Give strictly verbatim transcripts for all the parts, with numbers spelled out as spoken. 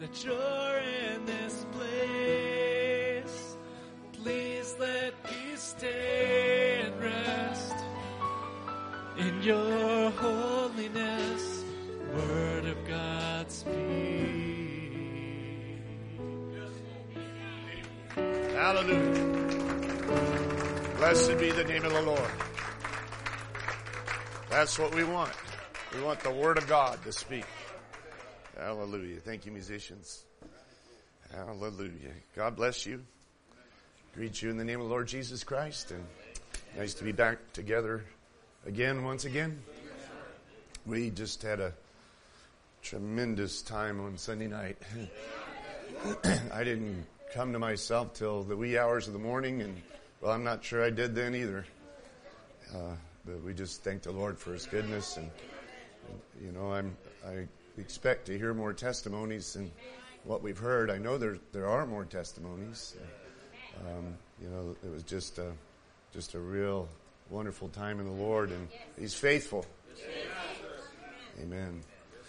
that you're in this place. Please let me stay and rest in your holiness. Word of God speak. Hallelujah. Blessed be the name of the Lord. That's what we want. We want the Word of God to speak. Hallelujah. Thank you, musicians. Hallelujah. God bless you. Greet you in the name of the Lord Jesus Christ. And nice to be back together again, once again. We just had a tremendous time on Sunday night. I didn't come to myself till the wee hours of the morning, and well, I'm not sure I did then either. Uh, but we just thank the Lord for His goodness, and, and you know, I'm I expect to hear more testimonies than what we've heard. I know there there are more testimonies. Um, you know, it was just a just a real wonderful time in the Lord, and He's faithful. Amen.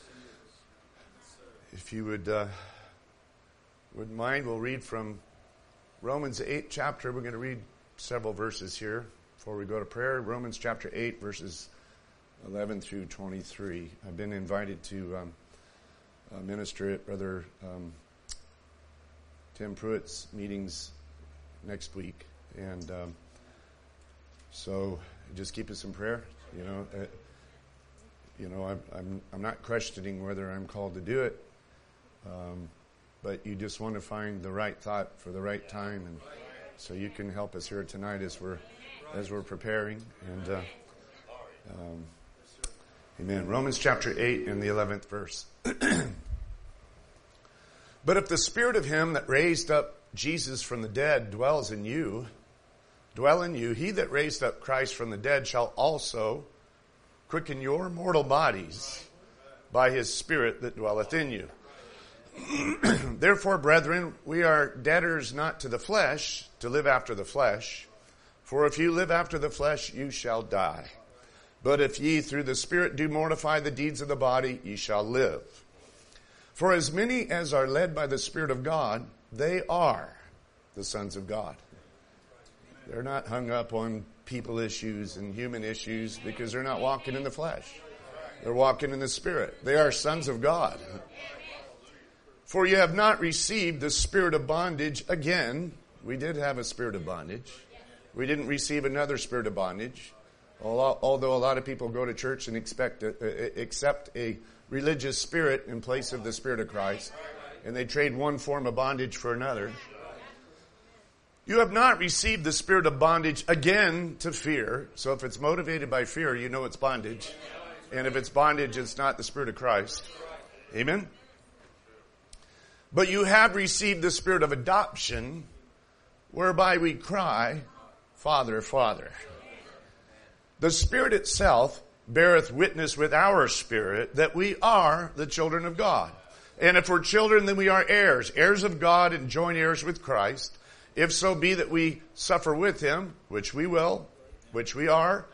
If you would uh, wouldn't mind, we'll read from Romans eight chapter. We're going to read several verses here before we go to prayer. Romans chapter eight, verses eleven through twenty-three. I've been invited to um, uh, minister at Brother um, Tim Pruitt's meetings next week, and um, so just keep us in prayer. You know, uh, you know, I'm I'm I'm not questioning whether I'm called to do it. Um, But you just want to find the right thought for the right time, and so you can help us here tonight as we're as we're preparing. And uh, um, amen. Romans chapter eight and the eleventh verse. But if the spirit of Him that raised up Jesus from the dead dwells in you, dwell in you, He that raised up Christ from the dead shall also quicken your mortal bodies by His Spirit that dwelleth in you. Therefore, brethren, we are debtors not to the flesh, to live after the flesh. For if you live after the flesh, you shall die. But if ye through the Spirit do mortify the deeds of the body, ye shall live. For as many as are led by the Spirit of God, they are the sons of God. They're not hung up on people issues and human issues because they're not walking in the flesh. They're walking in the Spirit. They are sons of God. For you have not received the spirit of bondage again. We did have a spirit of bondage. We didn't receive another spirit of bondage. Although a lot of people go to church and expect a, accept a religious spirit in place of the Spirit of Christ, and they trade one form of bondage for another. You have not received the spirit of bondage again to fear. So if it's motivated by fear, you know it's bondage. And if it's bondage, it's not the Spirit of Christ. Amen? But you have received the spirit of adoption, whereby we cry, Father, Father. The Spirit itself beareth witness with our spirit that we are the children of God. And if we're children, then we are heirs, heirs of God and joint heirs with Christ. If so be that we suffer with Him, which we will, which we are.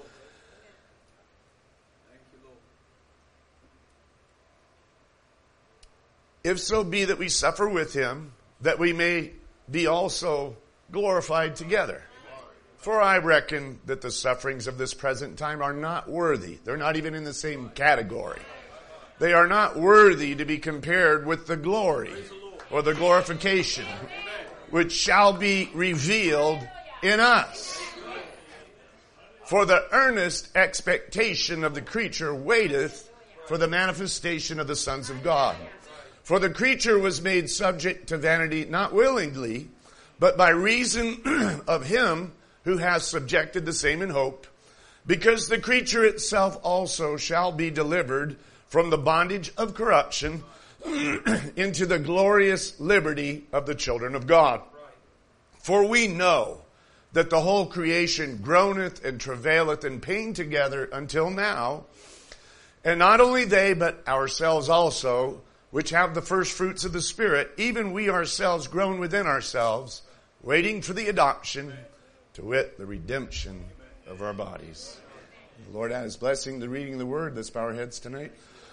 If so be that we suffer with Him, that we may be also glorified together. For I reckon that the sufferings of this present time are not worthy. They're not even in the same category. They are not worthy to be compared with the glory or the glorification which shall be revealed in us. For the earnest expectation of the creature waiteth for the manifestation of the sons of God. For the creature was made subject to vanity, not willingly, but by reason of Him who has subjected the same in hope, because the creature itself also shall be delivered from the bondage of corruption into the glorious liberty of the children of God. For we know that the whole creation groaneth and travaileth in pain together until now, and not only they, but ourselves also, which have the first fruits of the Spirit, even we ourselves groan within ourselves, waiting for the adoption, to wit, the redemption of our bodies. The Lord add His blessing to reading the Word. Let's bow our heads tonight.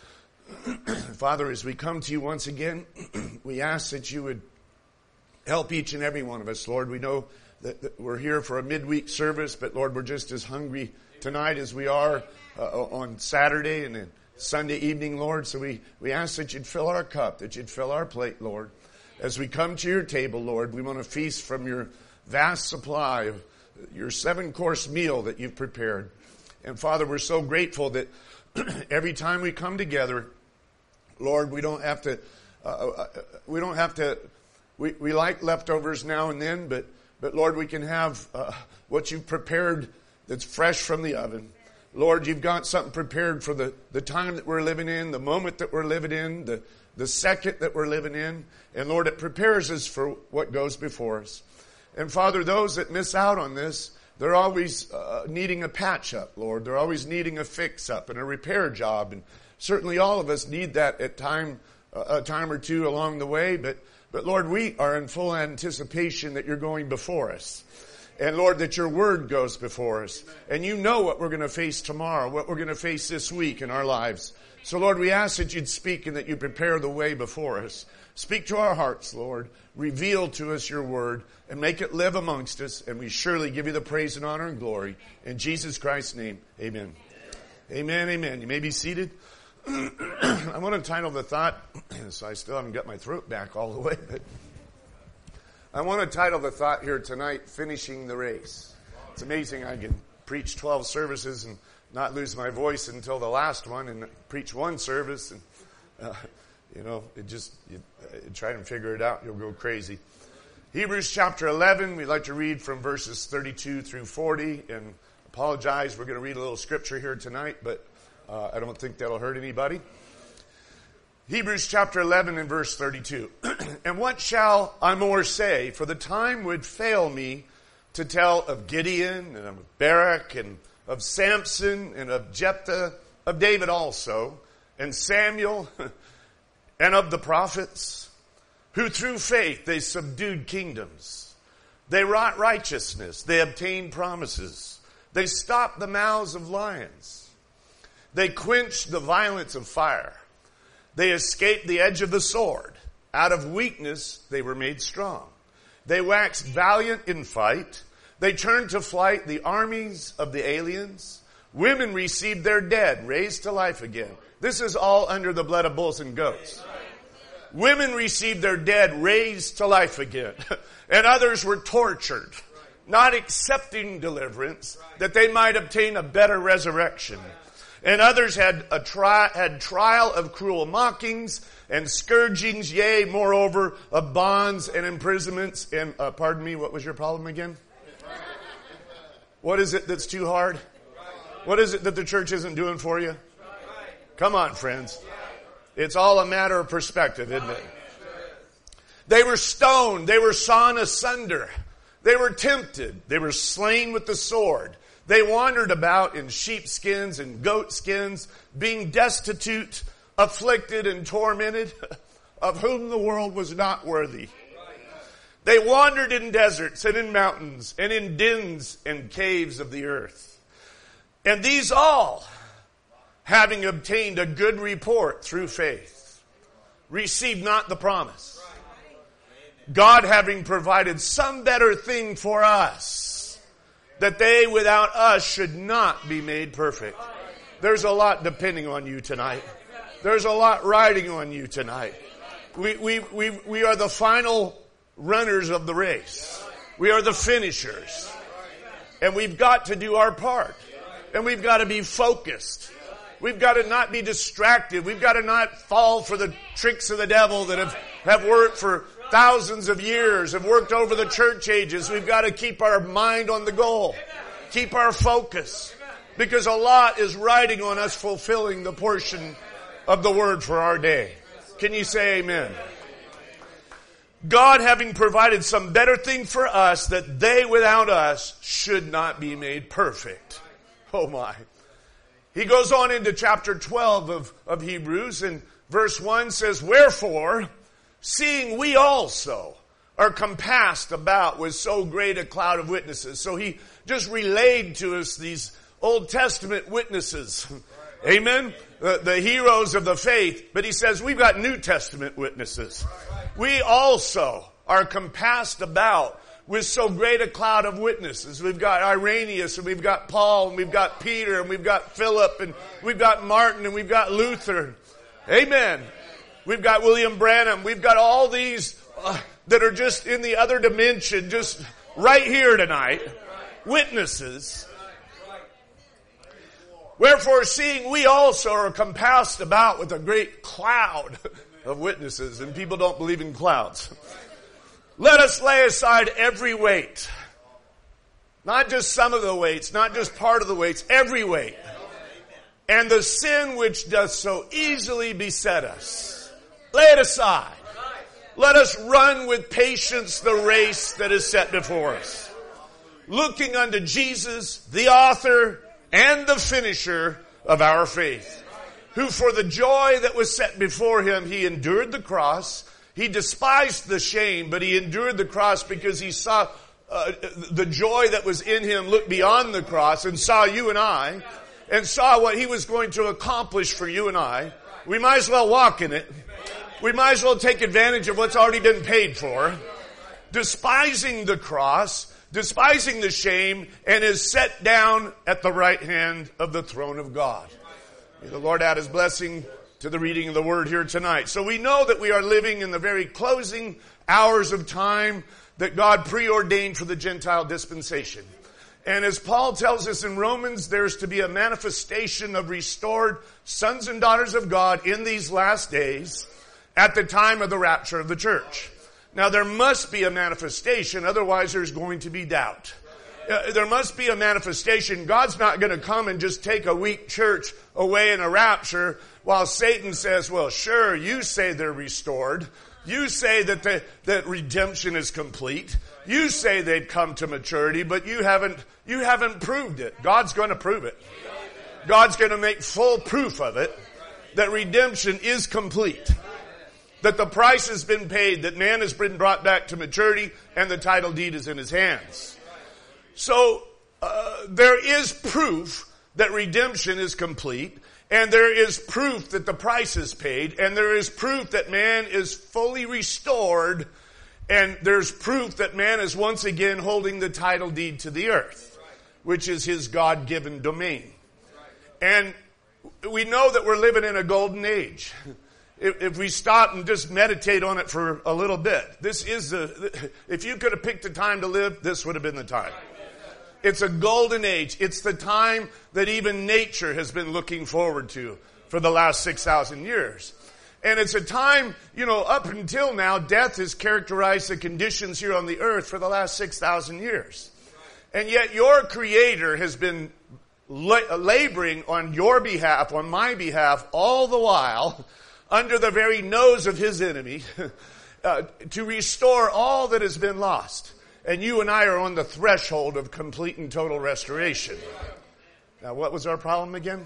Father, as we come to you once again, we ask that you would help each and every one of us, Lord. We know that, that we're here for a midweek service, but Lord, we're just as hungry tonight as we are uh, on Saturday and then Sunday evening, Lord. So we, we ask that you'd fill our cup, that you'd fill our plate, Lord. As we come to your table, Lord, we want to feast from your vast supply of your seven-course meal that you've prepared. And Father, we're so grateful that every time we come together, Lord, we don't have to, uh, we don't have to, we, we like leftovers now and then, but, but Lord, we can have uh, what you've prepared that's fresh from the oven. Lord, you've got something prepared for the, the time that we're living in, the moment that we're living in, the, the second that we're living in. And Lord, it prepares us for what goes before us. And Father, those that miss out on this, they're always uh, needing a patch up, Lord. They're always needing a fix up and a repair job. And certainly all of us need that at time, uh, a time or two along the way. But, but Lord, we are in full anticipation that you're going before us. And Lord, that your word goes before us. And you know what we're going to face tomorrow, what we're going to face this week in our lives. So Lord, we ask that you'd speak and that you prepare the way before us. Speak to our hearts, Lord. Reveal to us your word and make it live amongst us. And we surely give you the praise and honor and glory. In Jesus Christ's name, amen. Amen, amen. You may be seated. I want to title the thought, so I still haven't got my throat back all the way, but I want to title the thought here tonight, Finishing the Race. It's amazing I can preach twelve services and not lose my voice until the last one and preach one service. And, uh, you know, it just, you, you try and figure it out, you'll go crazy. Hebrews chapter eleven, we'd like to read from verses thirty-two through forty. And apologize, we're going to read a little scripture here tonight, but uh, I don't think that'll hurt anybody. Hebrews chapter eleven and verse thirty-two. And what shall I more say? For the time would fail me to tell of Gideon and of Barak and of Samson and of Jephthah, of David also, and Samuel, and of the prophets, who through faith they subdued kingdoms. They wrought righteousness. They obtained promises. They stopped the mouths of lions. They quenched the violence of fire. They escaped the edge of the sword. Out of weakness, they were made strong. They waxed valiant in fight. They turned to flight the armies of the aliens. Women received their dead, raised to life again. This is all under the blood of bulls and goats. Women received their dead, raised to life again. And others were tortured, not accepting deliverance, that they might obtain a better resurrection. And others had a tri- had trial of cruel mockings and scourgings, yea, moreover, of bonds and imprisonments. And, uh, pardon me, what was your problem again? What is it that's too hard? What is it that the church isn't doing for you? Come on, friends. It's all a matter of perspective, isn't it? They were stoned. They were sawn asunder. They were tempted. They were slain with the sword. They wandered about in sheepskins and goatskins, being destitute, afflicted, and tormented, of whom the world was not worthy. They wandered in deserts and in mountains and in dens and caves of the earth. And these all, having obtained a good report through faith, received not the promise. God having provided some better thing for us, that they without us should not be made perfect. There's a lot depending on you tonight. There's a lot riding on you tonight. We, we, we, we are the final runners of the race. We are the finishers. And we've got to do our part. And we've got to be focused. We've got to not be distracted. We've got to not fall for the tricks of the devil that have, have worked for thousands of years, have worked over the church ages. We've got to keep our mind on the goal. Keep our focus. Because a lot is riding on us fulfilling the portion of the word for our day. Can you say amen? God having provided some better thing for us, that they without us should not be made perfect. Oh my. He goes on into chapter twelve of, of Hebrews, and verse one says, wherefore, seeing we also are compassed about with so great a cloud of witnesses. So he just relayed to us these Old Testament witnesses Amen? The, the heroes of the faith. But he says we've got New Testament witnesses. We also are compassed about with so great a cloud of witnesses. We've got Irenaeus, and we've got Paul, and we've got Peter, and we've got Philip, and we've got Martin, and we've got Luther. Amen. We've got William Branham. We've got all these uh, that are just in the other dimension, just right here tonight. Witnesses. Wherefore, seeing we also are compassed about with a great cloud of witnesses, and people don't believe in clouds. Let us lay aside every weight. Not just some of the weights, not just part of the weights, every weight. And the sin which doth so easily beset us. Lay it aside. Let us run with patience the race that is set before us. Looking unto Jesus, the author and the finisher of our faith, who for the joy that was set before him, he endured the cross. He despised the shame, but he endured the cross because he saw uh, the joy that was in him look beyond the cross and saw you and I and saw what he was going to accomplish for you and I. We might as well walk in it. We might as well take advantage of what's already been paid for. Despising the cross, despising the shame, and is set down at the right hand of the throne of God. May the Lord add his blessing to the reading of the word here tonight. So we know that we are living in the very closing hours of time that God preordained for the Gentile dispensation. And as Paul tells us in Romans, there's to be a manifestation of restored sons and daughters of God in these last days at the time of the rapture of the church. Now there must be a manifestation, otherwise there's going to be doubt. Uh, there must be a manifestation. God's not going to come and just take a weak church away in a rapture while Satan says, well, sure, you say they're restored. You say that the, that redemption is complete. You say they've come to maturity, but you haven't, you haven't proved it. God's going to prove it. God's going to make full proof of it, that redemption is complete. That the price has been paid, that man has been brought back to maturity, and the title deed is in his hands. So, uh, there is proof that redemption is complete, and there is proof that the price is paid, and there is proof that man is fully restored, and there's proof that man is once again holding the title deed to the earth, which is his God-given domain. And we know that we're living in a golden age. If we stop and just meditate on it for a little bit, this is the, if you could have picked a time to live, this would have been the time. It's a golden age. It's the time that even nature has been looking forward to for the last six thousand years. And it's a time, you know, up until now, death has characterized the conditions here on the earth for the last six thousand years. And yet your Creator has been la- laboring on your behalf, on my behalf, all the while, under the very nose of his enemy, uh, to restore all that has been lost. And you and I are on the threshold of complete and total restoration. Now, what was our problem again?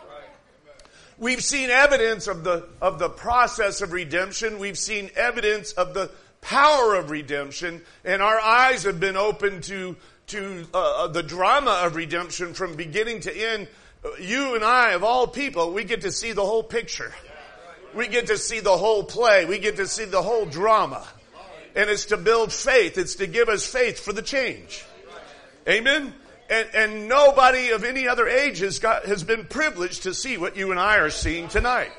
We've seen evidence of the, of the process of redemption. We've seen evidence of the power of redemption. And our eyes have been opened to, to uh, the drama of redemption from beginning to end. You and I, of all people, we get to see the whole picture. We get to see the whole play. We get to see the whole drama. And it's to build faith. It's to give us faith for the change. Amen? And, and nobody of any other age has got, has been privileged to see what you and I are seeing tonight.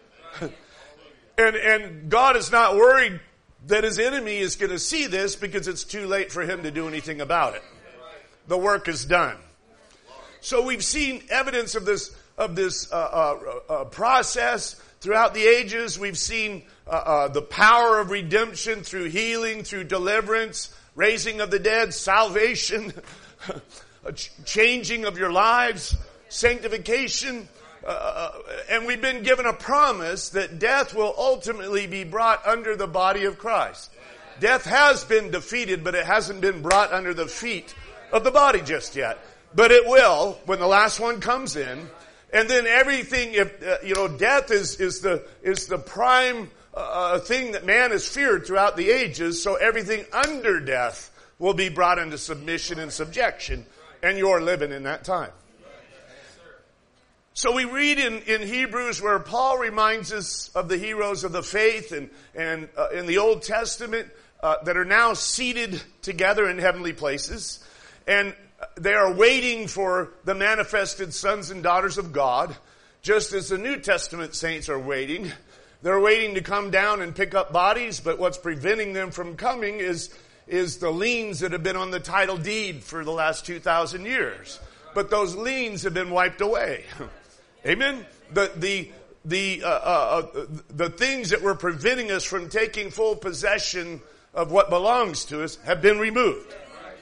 and, and God is not worried that his enemy is going to see this because it's too late for him to do anything about it. The work is done. So we've seen evidence of this, of this, uh, uh, uh process throughout the ages. We've seen uh, uh, the power of redemption through healing, through deliverance, raising of the dead, salvation, a ch- changing of your lives, sanctification. Uh, and we've been given a promise that death will ultimately be brought under the body of Christ. Death has been defeated, but it hasn't been brought under the feet of the body just yet. But it will when the last one comes in. And then everything, if uh, you know, death is is the is the prime uh, thing that man has feared throughout the ages. So everything under death will be brought into submission and subjection, and you're living in that time. So we read in, in Hebrews where Paul reminds us of the heroes of the faith and, and uh, in the Old Testament uh, that are now seated together in heavenly places. And they are waiting for the manifested sons and daughters of God, just as the New Testament saints are waiting. They're waiting to come down and pick up bodies, but what's preventing them from coming is, is the liens that have been on the title deed for the last two thousand years. But those liens have been wiped away. Amen? The, the, the, uh, uh, the things that were preventing us from taking full possession of what belongs to us have been removed.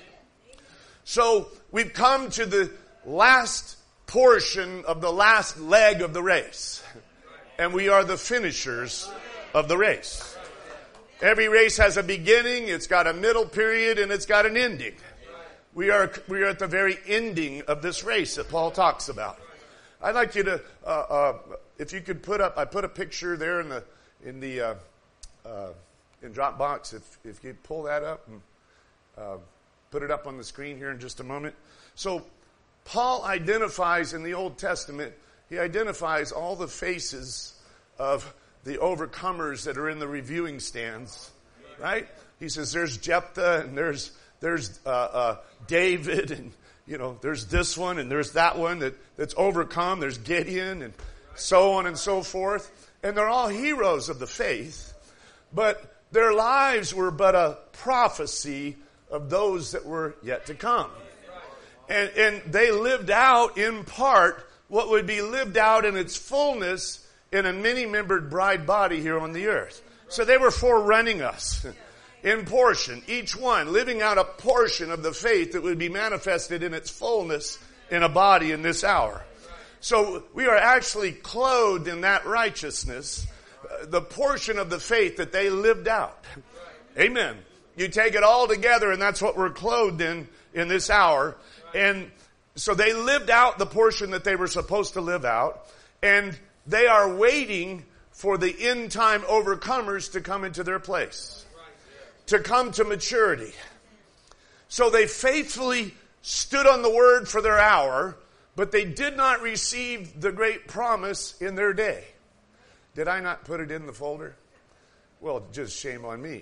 So we've come to the last portion of the last leg of the race. And we are the finishers of the race. Every race has a beginning, it's got a middle period, and it's got an ending. We are, we are at the very ending of this race that Paul talks about. I'd like you to, uh, uh, if you could put up, I put a picture there in the, in the, uh, uh, in Dropbox. If, if you pull that up and, uh, put it up on the screen here in just a moment. So, Paul identifies in the Old Testament, he identifies all the faces of the overcomers that are in the reviewing stands, right? He says there's Jephthah and there's, there's, uh, uh, David and, you know, there's this one and there's that one that, that's overcome. There's Gideon and so on and so forth. And they're all heroes of the faith, but their lives were but a prophecy of those that were yet to come. And, and they lived out in part what would be lived out in its fullness in a many-membered bride body here on the earth. So they were forerunning us in portion, each one living out a portion of the faith that would be manifested in its fullness in a body in this hour. So we are actually clothed in that righteousness, uh, the portion of the faith that they lived out. Amen. You take it all together and that's what we're clothed in in this hour. And so they lived out the portion that they were supposed to live out. And they are waiting for the end time overcomers to come into their place, to come to maturity. So they faithfully stood on the word for their hour, but they did not receive the great promise in their day. Did I not put it in the folder? Well, just shame on me.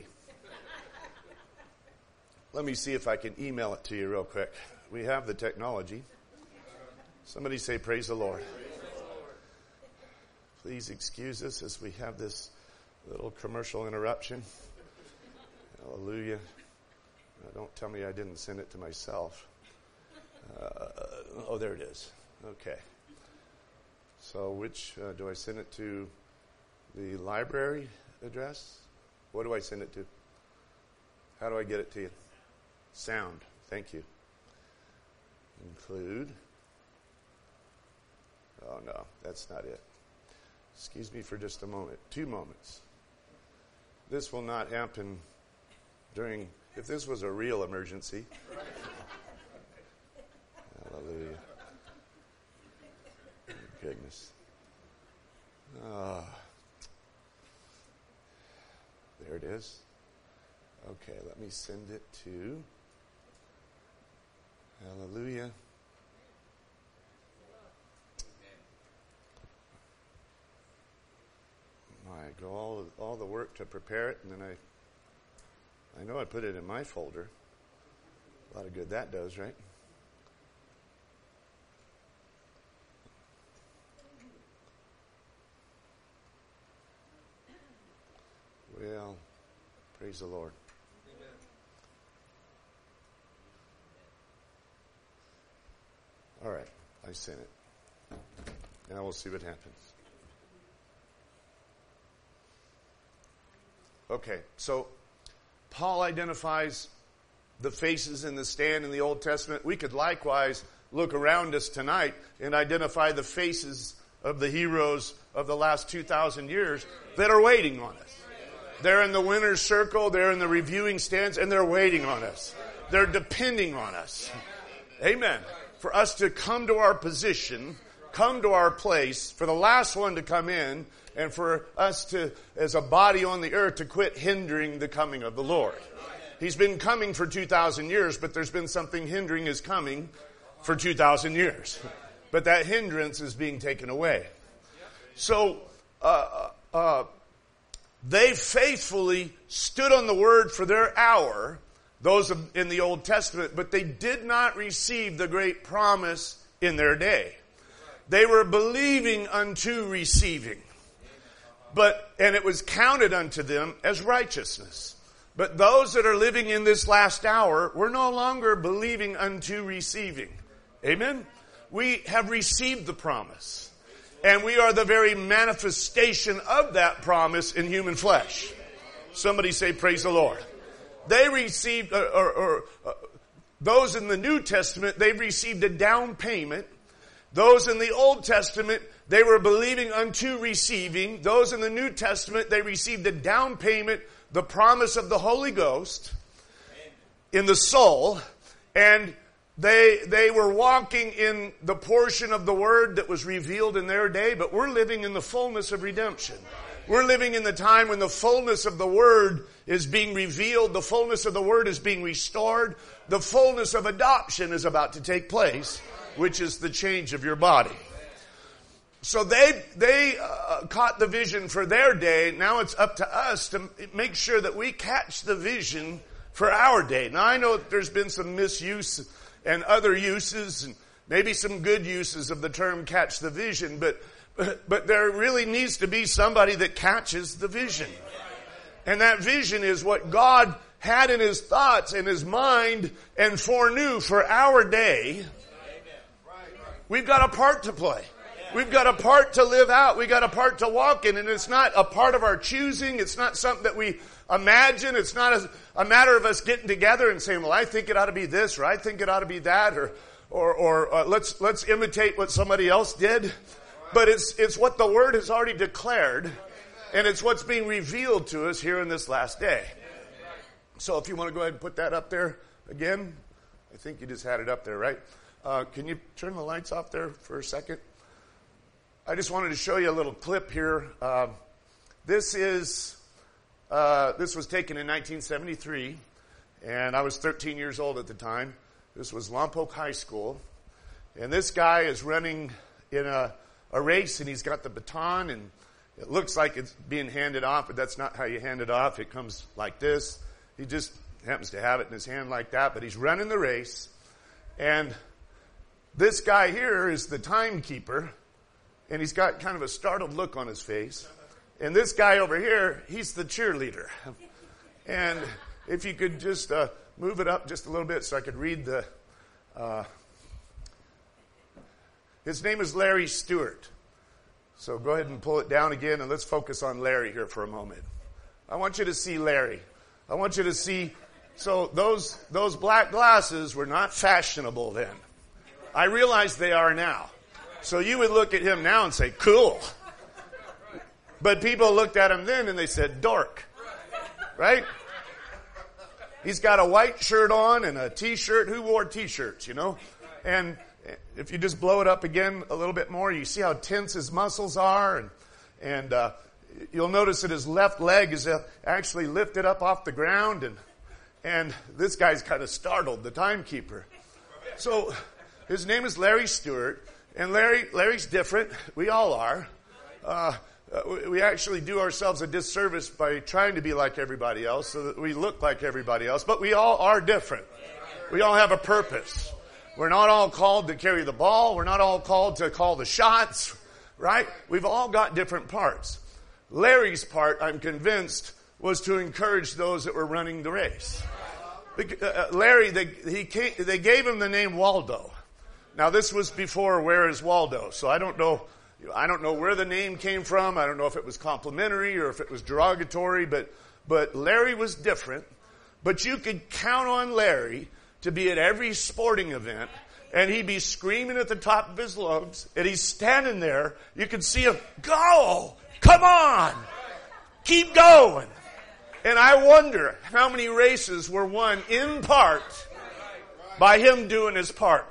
Let me see if I can email it to you real quick. We have the technology. Somebody say, praise the Lord. Please excuse us as we have this little commercial interruption. Hallelujah. Now, don't tell me I didn't send it to myself. Uh, oh, there it is. Okay. So which, uh, do I send it to the library address? What do I send it to? How do I get it to you? Sound. Thank you. Include. Oh, no, that's not it. Excuse me for just a moment. Two moments. This will not happen during, if this was a real emergency. Hallelujah. Goodness. Ah. There it is. Okay, let me send it to, hallelujah. I go all all the work to prepare it, and then I, I know I put it in my folder. A lot of good that does, right? Well, praise the Lord. All right, I sent it. Now we'll see what happens. Okay, so Paul identifies the faces in the stand in the Old Testament. We could likewise look around us tonight and identify the faces of the heroes of the last two thousand years that are waiting on us. They're in the winner's circle, they're in the reviewing stands, and they're waiting on us. They're depending on us. Amen. For us to come to our position, come to our place, for the last one to come in, and for us to, as a body on the earth, to quit hindering the coming of the Lord. He's been coming for two thousand years, but there's been something hindering his coming for two thousand years. But that hindrance is being taken away. So, uh, uh, they faithfully stood on the word for their hour, those in the Old Testament, but they did not receive the great promise in their day. They were believing unto receiving. But, and it was counted unto them as righteousness. But those that are living in this last hour, we're no longer believing unto receiving. Amen? We have received the promise. And we are the very manifestation of that promise in human flesh. Somebody say, praise the Lord. They received, or, or, or uh, those in the New Testament, they received a down payment. Those in the Old Testament, they were believing unto receiving. Those in the New Testament, they received a down payment, the promise of the Holy Ghost in the soul. And they, they were walking in the portion of the word that was revealed in their day, but we're living in the fullness of redemption. We're living in the time when the fullness of the word is being revealed. The fullness of the word is being restored. The fullness of adoption is about to take place, which is the change of your body. So they they uh, caught the vision for their day. Now it's up to us to make sure that we catch the vision for our day. Now I know that there's been some misuse and other uses and maybe some good uses of the term catch the vision, but but, but there really needs to be somebody that catches the vision. And that vision is what God had in his thoughts and his mind and foreknew for our day. We've got a part to play. We've got a part to live out. We've got a part to walk in. And it's not a part of our choosing. It's not something that we imagine. It's not a, a matter of us getting together and saying, well, I think it ought to be this, or I think it ought to be that, or or, or uh, let's let's imitate what somebody else did. But it's it's what the Word has already declared, and it's what's being revealed to us here in this last day. So if you want to go ahead and put that up there again. I think you just had it up there, right? Uh, can you turn the lights off there for a second? I just wanted to show you a little clip here. Uh, this is uh, this was taken in nineteen seventy-three, and I was thirteen years old at the time. This was Lompoc High School, and this guy is running in a, a race, and he's got the baton, and it looks like it's being handed off, but that's not how you hand it off. It comes like this. He just happens to have it in his hand like that, but he's running the race, and this guy here is the timekeeper. And he's got kind of a startled look on his face. And this guy over here, he's the cheerleader. And if you could just uh, move it up just a little bit so I could read the... Uh, his name is Larry Stewart. So go ahead and pull it down again, and let's focus on Larry here for a moment. I want you to see Larry. I want you to see... So those those black glasses were not fashionable then. I realize they are now. So you would look at him now and say, cool. But people looked at him then and they said, dork. Right? He's got a white shirt on and a t-shirt. Who wore t-shirts, you know? And if you just blow it up again a little bit more, you see how tense his muscles are. And, and uh, you'll notice that his left leg is actually lifted up off the ground. And, and this guy's kind of startled, the timekeeper. So his name is Larry Stewart. And Larry, Larry's different. We all are. Uh, we actually do ourselves a disservice by trying to be like everybody else so that we look like everybody else. But we all are different. We all have a purpose. We're not all called to carry the ball. We're not all called to call the shots, right? We've all got different parts. Larry's part, I'm convinced, was to encourage those that were running the race. Larry, they, he came, they gave him the name Waldo. Now this was before Where is Waldo, so I don't know, I don't know where the name came from. I don't know if it was complimentary or if it was derogatory, but, but Larry was different. But you could count on Larry to be at every sporting event, and he'd be screaming at the top of his lungs, and he's standing there. You could see him, go, come on, keep going. And I wonder how many races were won in part by him doing his part.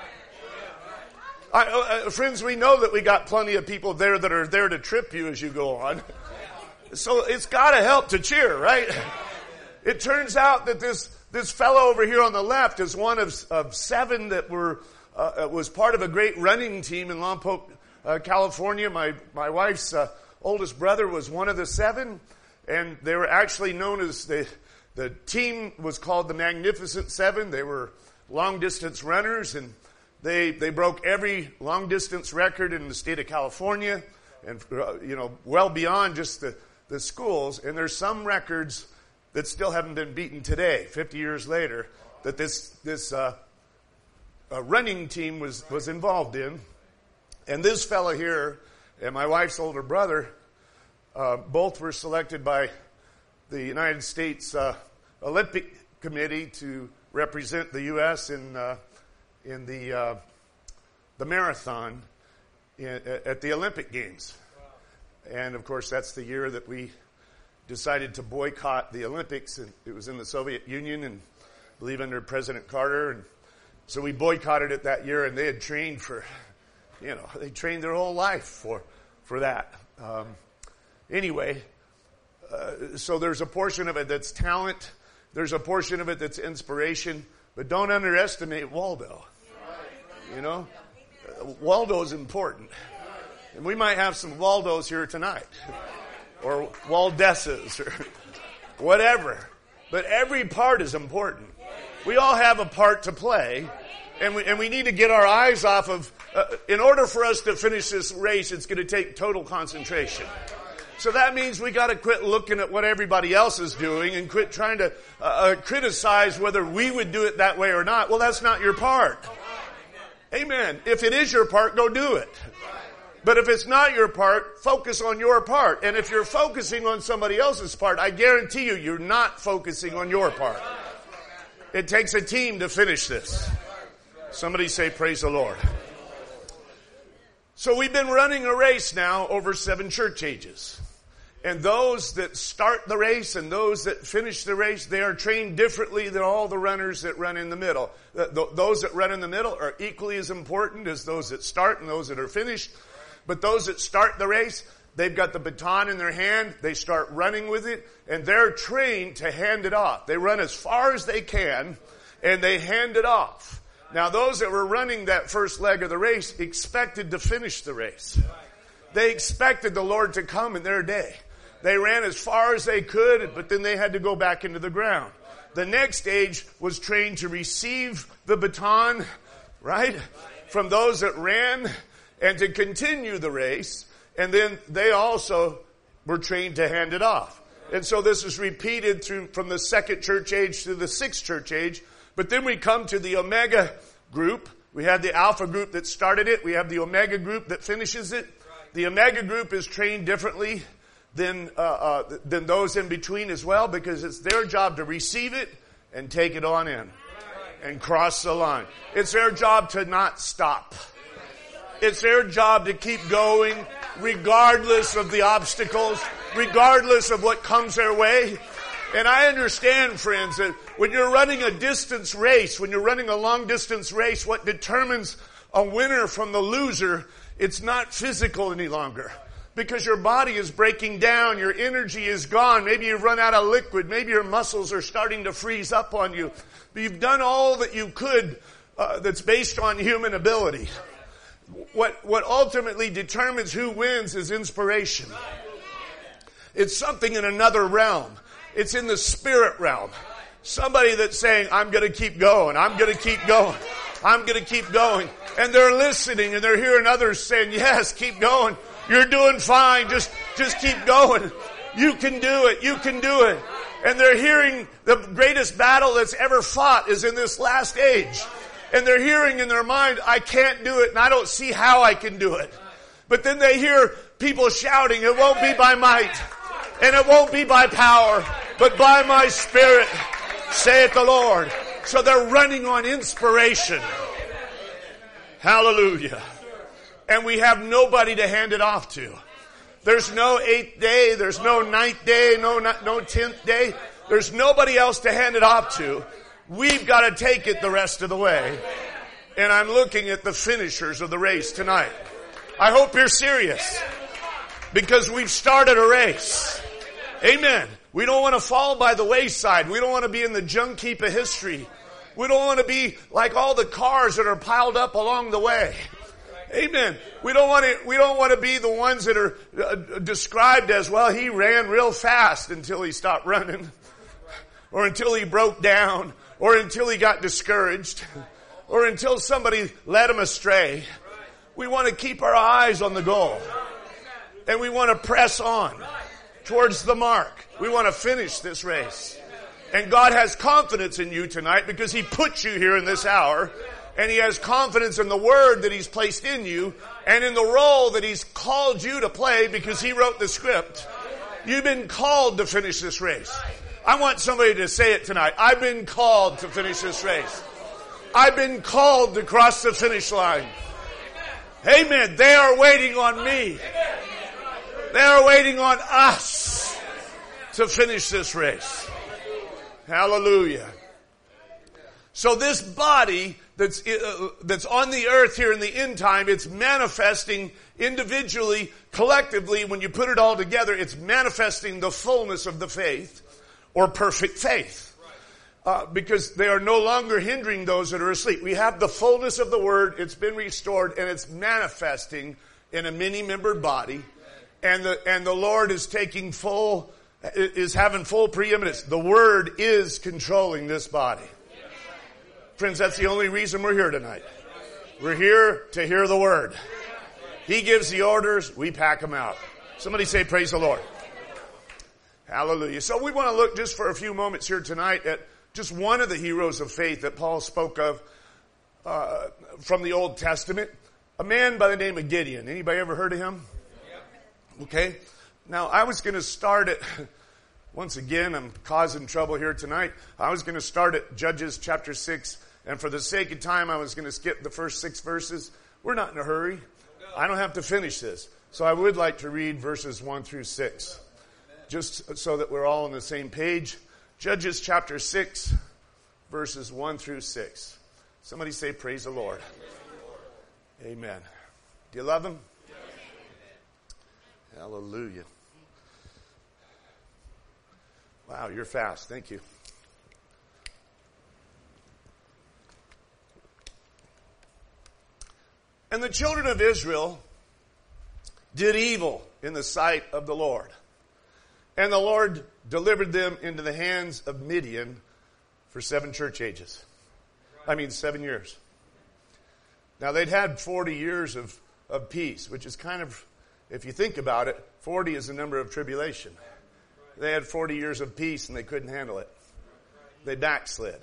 I, uh, friends, we know that we got plenty of people there that are there to trip you as you go on. So it's got to help to cheer, right? It turns out that this this fellow over here on the left is one of, of seven that were uh, was part of a great running team in Lompoc, uh, California. My, my wife's uh, oldest brother was one of the seven, and they were actually known as the, the team was called the Magnificent Seven. They were long distance runners, and they, they broke every long distance record in the state of California, and, uh, you know, well beyond just the, the schools. And there's some records that still haven't been beaten today, fifty years later, that this, this, uh, uh, running team was, was involved in. And this fellow here and my wife's older brother, uh, both were selected by the United States, uh, Olympic Committee to represent the U S in, uh, in the, uh, the marathon in, at the Olympic Games. And of course, that's the year that we decided to boycott the Olympics, and it was in the Soviet Union, and I believe under President Carter, and so we boycotted it that year. And they had trained for, you know, they trained their whole life for for that. Um, anyway, uh, so there's a portion of it that's talent, there's a portion of it that's inspiration, but don't underestimate Waldo. You know, uh, Waldo's important, and we might have some Waldos here tonight. Or Waldesses, or whatever. But every part is important. We all have a part to play, and we, and we need to get our eyes off of, uh, in order for us to finish this race, it's going to take total concentration. So that means we got to quit looking at what everybody else is doing and quit trying to uh, uh, criticize whether we would do it that way or not. Well, that's not your part. Amen. If it is your part, go do it. But if it's not your part, focus on your part. And if you're focusing on somebody else's part, I guarantee you, you're not focusing on your part. It takes a team to finish this. Somebody say, praise the Lord. So we've been running a race now over seven church ages. And those that start the race and those that finish the race, they are trained differently than all the runners that run in the middle. Those that run in the middle are equally as important as those that start and those that are finished. But those that start the race, they've got the baton in their hand, they start running with it, and they're trained to hand it off. They run as far as they can, and they hand it off. Now, those that were running that first leg of the race expected to finish the race. They expected the Lord to come in their day. They ran as far as they could, but then they had to go back into the ground. The next stage was trained to receive the baton, right, from those that ran, and to continue the race, and then they also were trained to hand it off. And so this is repeated through from the second church age to the sixth church age. But then we come to the Omega group. We have the Alpha group that started it. We have the Omega group that finishes it. The Omega group is trained differently than uh, uh, than those in between as well, because it's their job to receive it and take it on in and cross the line. It's their job to not stop. It's their job to keep going regardless of the obstacles, regardless of what comes their way. And I understand, friends, that when you're running a distance race, when you're running a long distance race, what determines a winner from the loser, it's not physical any longer. Because your body is breaking down, your energy is gone, maybe you've run out of liquid, maybe your muscles are starting to freeze up on you. But you've done all that you could uh, that's based on human ability. What, what ultimately determines who wins is inspiration. It's something in another realm. It's in the spirit realm. Somebody that's saying, I'm going to keep going. I'm going to keep going. I'm going to keep going. And they're listening and they're hearing others saying, yes, keep going. You're doing fine. Just, just keep going. You can do it. You can do it. And they're hearing the greatest battle that's ever fought is in this last age. And they're hearing in their mind, I can't do it, and I don't see how I can do it. But then they hear people shouting, it won't be by might, and it won't be by power, but by my Spirit, saith the Lord. So they're running on inspiration. Hallelujah. And we have nobody to hand it off to. There's no eighth day, there's no ninth day, no, no tenth day. There's nobody else to hand it off to. We've got to take it the rest of the way. And I'm looking at the finishers of the race tonight. I hope you're serious. Because we've started a race. Amen. We don't want to fall by the wayside. We don't want to be in the junk heap of history. We don't want to be like all the cars that are piled up along the way. Amen. We don't want to, we don't want to be the ones that are uh, described as, well, he ran real fast until he stopped running, or until he broke down, or until he got discouraged, or until somebody led him astray. We want to keep our eyes on the goal, and we want to press on towards the mark. We want to finish this race. And God has confidence in you tonight because he put you here in this hour. And he has confidence in the word that he's placed in you and in the role that he's called you to play because he wrote the script. You've been called to finish this race. I want somebody to say it tonight. I've been called to finish this race. I've been called to cross the finish line. Amen. They are waiting on me. They are waiting on us to finish this race. Hallelujah. So this body that's uh, that's on the earth here in the end time, it's manifesting individually, collectively. When you put it all together, it's manifesting the fullness of the faith, or perfect faith, uh, because they are no longer hindering those that are asleep. We have the fullness of the word; it's been restored, and it's manifesting in a many-membered body, and the and the Lord is taking full, is having full preeminence. The word is controlling this body. Friends, that's the only reason we're here tonight. We're here to hear the word. He gives the orders, we pack them out. Somebody say, praise the Lord. Hallelujah. So we want to look just for a few moments here tonight at just one of the heroes of faith that Paul spoke of uh, from the Old Testament. A man by the name of Gideon. Anybody ever heard of him? Okay. Now, I was going to start at... Once again, I'm causing trouble here tonight. I was going to start at Judges chapter six, and for the sake of time, I was going to skip the first six verses. We're not in a hurry. I don't have to finish this. So I would like to read verses one through six, just so that we're all on the same page. Judges chapter six, verses one through six. Somebody say, praise the Lord. Amen. Do you love him? Hallelujah. Wow, you're fast. Thank you. And the children of Israel did evil in the sight of the Lord. And the Lord delivered them into the hands of Midian for seven church ages. I mean, seven years. Now, they'd had forty years of, of peace, which is kind of, if you think about it, forty is the number of tribulation. They had forty years of peace and they couldn't handle it. They backslid.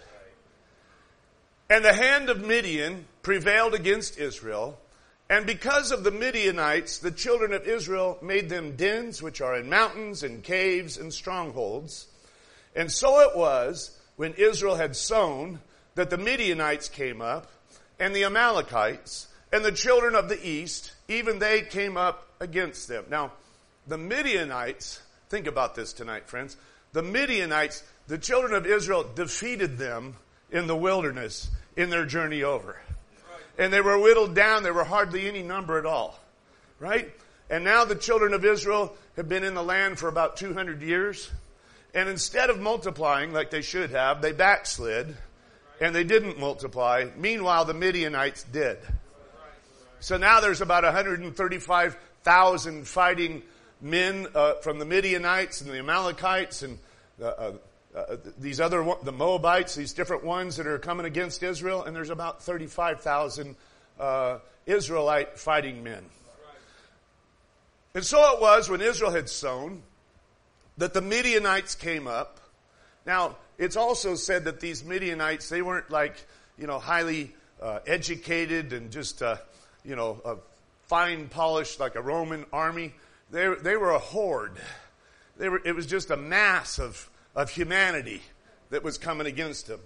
And the hand of Midian prevailed against Israel. And because of the Midianites, the children of Israel made them dens which are in mountains and caves and strongholds. And so it was when Israel had sown that the Midianites came up and the Amalekites and the children of the east, even they came up against them. Now, the Midianites... Think about this tonight, friends. The Midianites, the children of Israel, defeated them in the wilderness in their journey over. And they were whittled down. There were hardly any number at all. Right? And now the children of Israel have been in the land for about two hundred years. And instead of multiplying like they should have, they backslid. And they didn't multiply. Meanwhile, the Midianites did. So now there's about one hundred thirty-five thousand fighting men uh, from the Midianites and the Amalekites and uh, uh, uh, these other, the Moabites, these different ones that are coming against Israel, and there's about thirty-five thousand uh, Israelite fighting men. And so it was when Israel had sown that the Midianites came up. Now, it's also said that these Midianites, they weren't like, you know, highly uh, educated and just, uh, you know, uh, fine polished like a Roman army. They, they were a horde. They were, it was just a mass of, of humanity that was coming against them.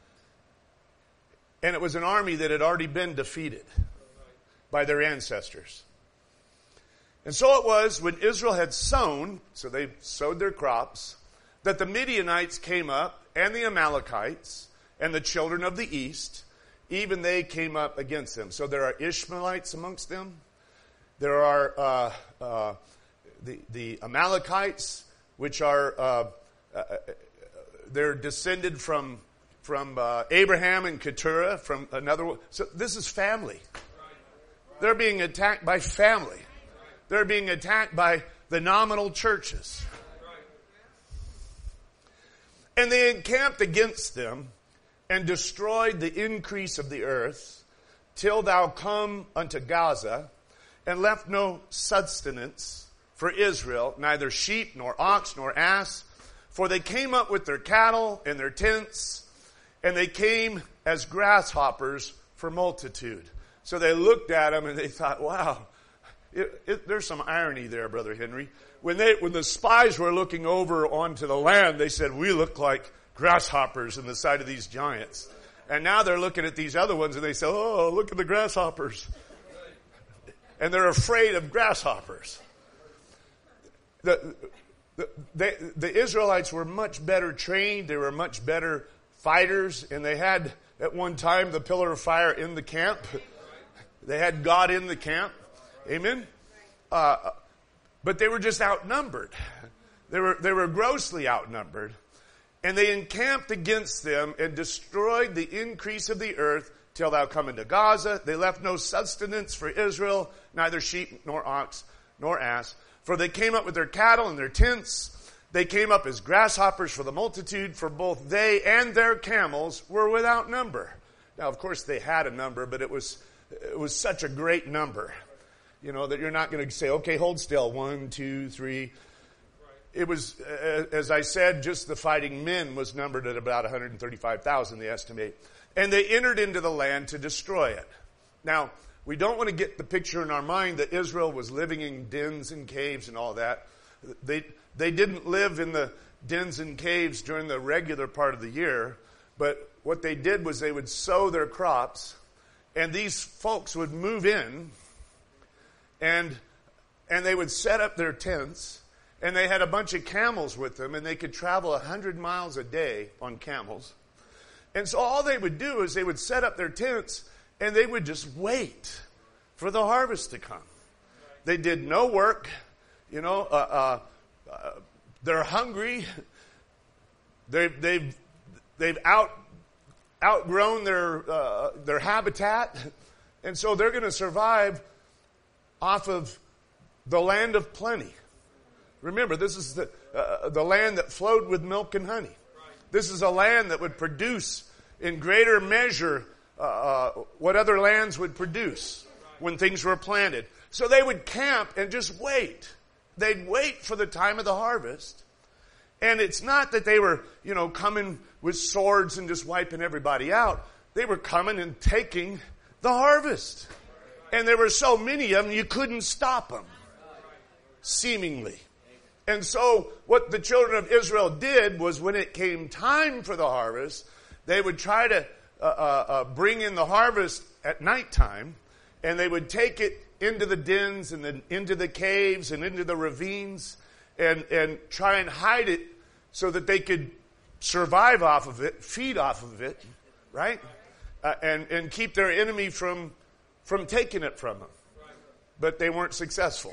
And it was an army that had already been defeated by their ancestors. And so it was when Israel had sown, so they sowed their crops, that the Midianites came up, and the Amalekites, and the children of the east, even they came up against them. So there are Ishmaelites amongst them. There are uh, uh, the, the Amalekites, which are, uh, uh, they're descended from from uh, Abraham and Keturah, from another. So this is family. They're being attacked by family. They're being attacked by the nominal churches. And they encamped against them and destroyed the increase of the earth till thou come unto Gaza, and left no sustenance for Israel, neither sheep nor ox nor ass. For they came up with their cattle and their tents, and they came as grasshoppers for multitude. So they looked at them and they thought, wow, it, it, there's some irony there, Brother Henry. When they, when the spies were looking over onto the land, they said, we look like grasshoppers in the sight of these giants. And now they're looking at these other ones and they say, oh, look at the grasshoppers. And they're afraid of grasshoppers. The, the, they, the Israelites were much better trained. They were much better fighters. And they had, at one time, the pillar of fire in the camp. They had God in the camp. Amen? Uh, but they were just outnumbered. They were, they were grossly outnumbered. And they encamped against them and destroyed the increase of the earth till thou come into Gaza. They left no sustenance for Israel, neither sheep nor ox nor ass. For they came up with their cattle and their tents. They came up as grasshoppers for the multitude, for both they and their camels were without number. Now, of course, they had a number, but it was it was such a great number, you know, that you're not going to say, okay, hold still, one, two, three. It was, uh, as I said, just the fighting men was numbered at about one hundred thirty-five thousand, they estimate. And they entered into the land to destroy it. Now, we don't want to get the picture in our mind that Israel was living in dens and caves and all that. They, they didn't live in the dens and caves during the regular part of the year, but what they did was they would sow their crops, and these folks would move in, and, and they would set up their tents, and they had a bunch of camels with them, and they could travel one hundred miles a day on camels. And so all they would do is they would set up their tents, and they would just wait for the harvest to come. They did no work. You know, uh, uh, uh, they're hungry. They, they've they've out outgrown their uh, their habitat, and so they're going to survive off of the land of plenty. Remember, this is the uh, the land that flowed with milk and honey. This is a land that would produce in greater measure uh, uh, what other lands would produce when things were planted. So they would camp and just wait. They'd wait for the time of the harvest. And it's not that they were, you know, coming with swords and just wiping everybody out. They were coming and taking the harvest. And there were so many of them, you couldn't stop them, seemingly. And so what the children of Israel did was when it came time for the harvest, they would try to uh, uh, uh, bring in the harvest at nighttime, and they would take it into the dens and then into the caves and into the ravines and, and try and hide it so that they could survive off of it, feed off of it, right? Uh, and, and keep their enemy from, from taking it from them. But they weren't successful.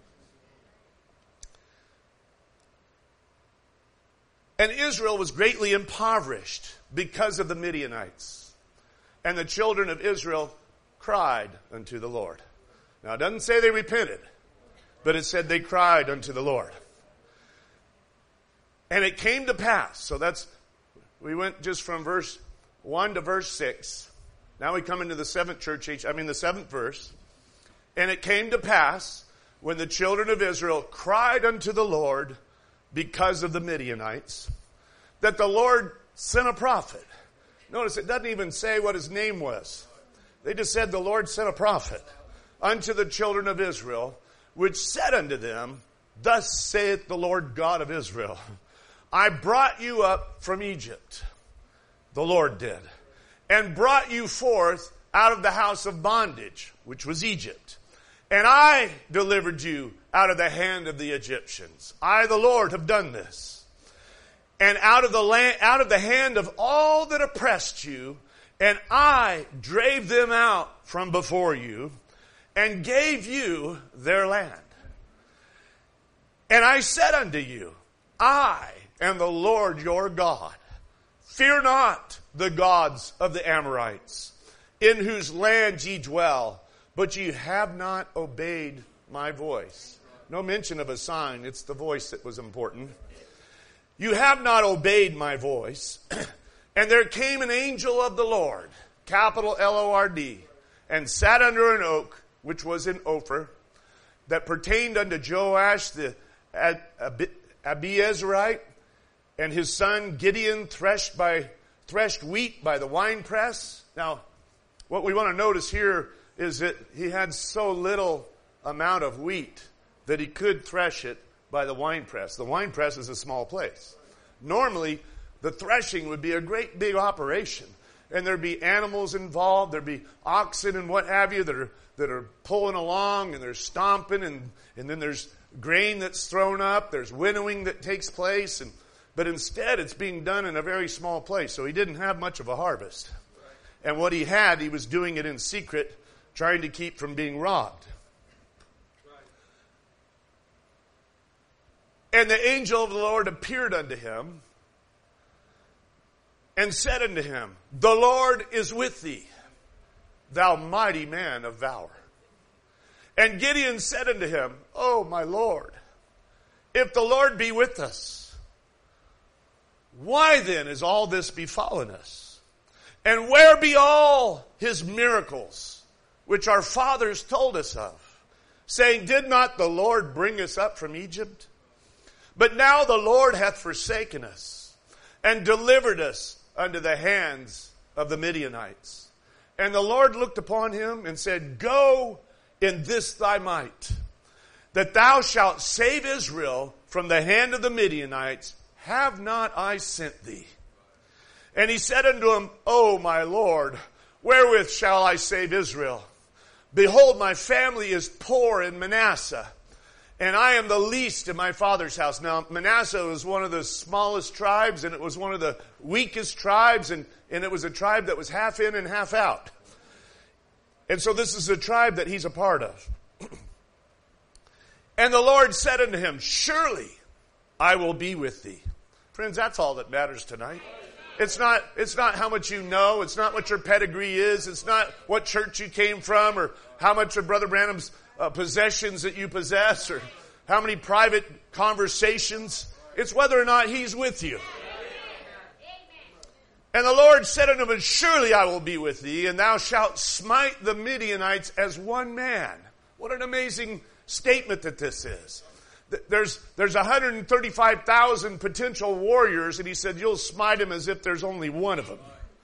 And Israel was greatly impoverished because of the Midianites. And the children of Israel cried unto the Lord. Now, it doesn't say they repented, but it said they cried unto the Lord. And it came to pass. So that's, we went just from verse one to verse six. Now we come into the seventh church age, I mean the seventh verse. And it came to pass when the children of Israel cried unto the Lord because of the Midianites, that the Lord sent a prophet. Notice it doesn't even say what his name was. They just said the Lord sent a prophet unto the children of Israel, which said unto them, thus saith the Lord God of Israel, I brought you up from Egypt, the Lord did, and brought you forth out of the house of bondage, which was Egypt. And I delivered you out of the hand of the Egyptians. I, the Lord, have done this. And out of the land, out of the hand of all that oppressed you, and I drave them out from before you, and gave you their land. And I said unto you, I am the Lord your God. Fear not the gods of the Amorites, in whose land ye dwell, but ye have not obeyed my voice. No mention of a sign. It's the voice that was important. You have not obeyed my voice. And there came an angel of the Lord, capital L O R D, and sat under an oak, which was in Ophir, that pertained unto Joash the Abiezrite, and his son Gideon threshed by threshed wheat by the winepress. Now, what we want to notice here is that he had so little amount of wheat that he could thresh it by the winepress. The winepress is a small place. Normally, the threshing would be a great big operation, and there'd be animals involved, there'd be oxen and what have you that are that are pulling along, and they're stomping, and, and then there's grain that's thrown up, there's winnowing that takes place, and but instead it's being done in a very small place, so he didn't have much of a harvest. And what he had, he was doing it in secret, trying to keep from being robbed. And the angel of the Lord appeared unto him and said unto him, the Lord is with thee, thou mighty man of valor. And Gideon said unto him, O my Lord, if the Lord be with us, why then is all this befallen us? And where be all his miracles, which our fathers told us of, saying, did not the Lord bring us up from Egypt? But now the Lord hath forsaken us, and delivered us unto the hands of the Midianites. And the Lord looked upon him and said, go in this thy might, that thou shalt save Israel from the hand of the Midianites. Have not I sent thee? And he said unto him, O my Lord, wherewith shall I save Israel? Behold, my family is poor in Manasseh, and I am the least in my father's house. Now, Manasseh was one of the smallest tribes, and it was one of the weakest tribes, and, and it was a tribe that was half in and half out. And so this is a tribe that he's a part of. And the Lord said unto him, surely I will be with thee. Friends, that's all that matters tonight. It's not, it's not how much you know. It's not what your pedigree is. It's not what church you came from, or how much of Brother Branham's uh, possessions that you possess, or how many private conversations. It's whether or not he's with you. And the Lord said unto him, surely I will be with thee, and thou shalt smite the Midianites as one man. What an amazing statement that this is. There's, there's one hundred thirty-five thousand potential warriors, and he said, you'll smite them as if there's only one of them.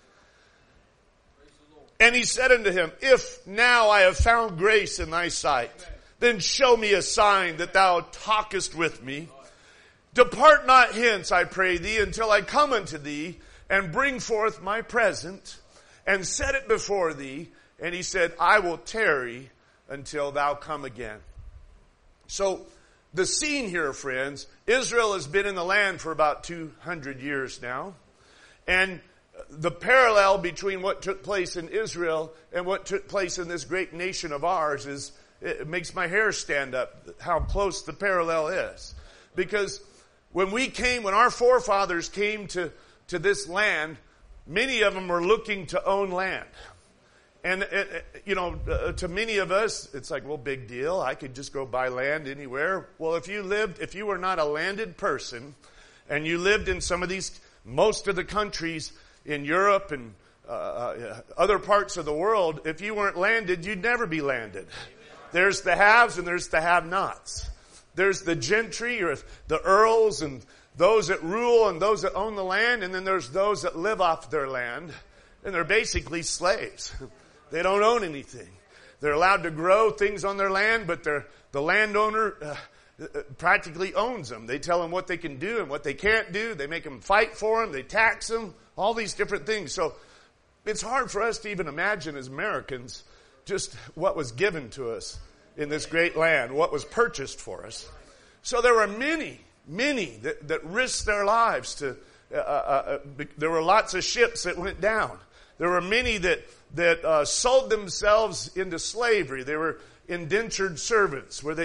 And he said unto him, if now I have found grace in thy sight, then show me a sign that thou talkest with me. Depart not hence, I pray thee, until I come unto thee, and bring forth my present, and set it before thee. And he said, I will tarry until thou come again. So, the scene here, friends, Israel has been in the land for about two hundred years now. And the parallel between what took place in Israel and what took place in this great nation of ours is, it makes my hair stand up, how close the parallel is. Because when we came, when our forefathers came to, to this land, many of them were looking to own land. And, it, you know, uh, to many of us, it's like, well, big deal. I could just go buy land anywhere. Well, if you lived, if you were not a landed person, and you lived in some of these, most of the countries in Europe and uh, uh, other parts of the world, if you weren't landed, you'd never be landed. There's the haves and there's the have-nots. There's the gentry or the earls and those that rule and those that own the land, and then there's those that live off their land, and they're basically slaves. They don't own anything. They're allowed to grow things on their land, but they're, the landowner uh, practically owns them. They tell them what they can do and what they can't do. They make them fight for them. They tax them. All these different things. So it's hard for us to even imagine as Americans just what was given to us in this great land, what was purchased for us. So there were many, many that, that risked their lives to, uh, uh, uh, there were lots of ships that went down. There were many that that uh, sold themselves into slavery. They were indentured servants, where they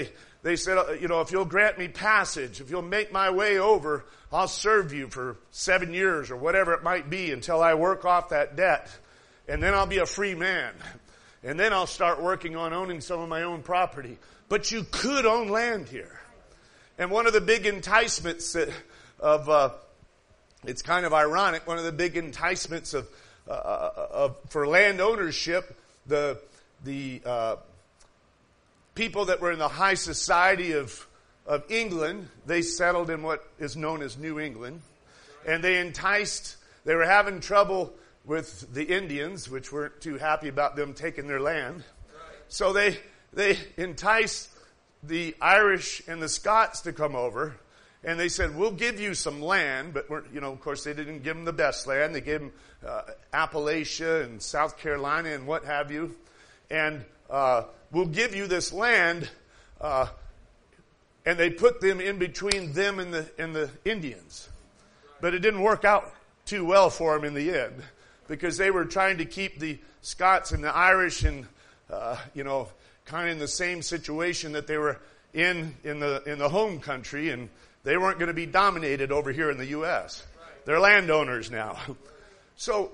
they said, you know, if you'll grant me passage, if you'll make my way over, I'll serve you for seven years or whatever it might be until I work off that debt. And then I'll be a free man. And then I'll start working on owning some of my own property. But you could own land here. And one of the big enticements that, of, uh, it's kind of ironic, one of the big enticements of, uh, of for land ownership, the, the, uh, people that were in the high society of, of England, they settled in what is known as New England. And they enticed, they were having trouble with the Indians, which weren't too happy about them taking their land. So they, they enticed the Irish and the Scots to come over. And they said, we'll give you some land, but we're, you know, of course they didn't give them the best land. They gave them uh, Appalachia and South Carolina and what have you. And, uh, we'll give you this land, uh, and they put them in between them and the and the Indians. But it didn't work out too well for them in the end, because they were trying to keep the Scots and the Irish and, uh, you know, kind of in the same situation that they were in in the in the home country, and they weren't going to be dominated over here in the U S They're landowners now. So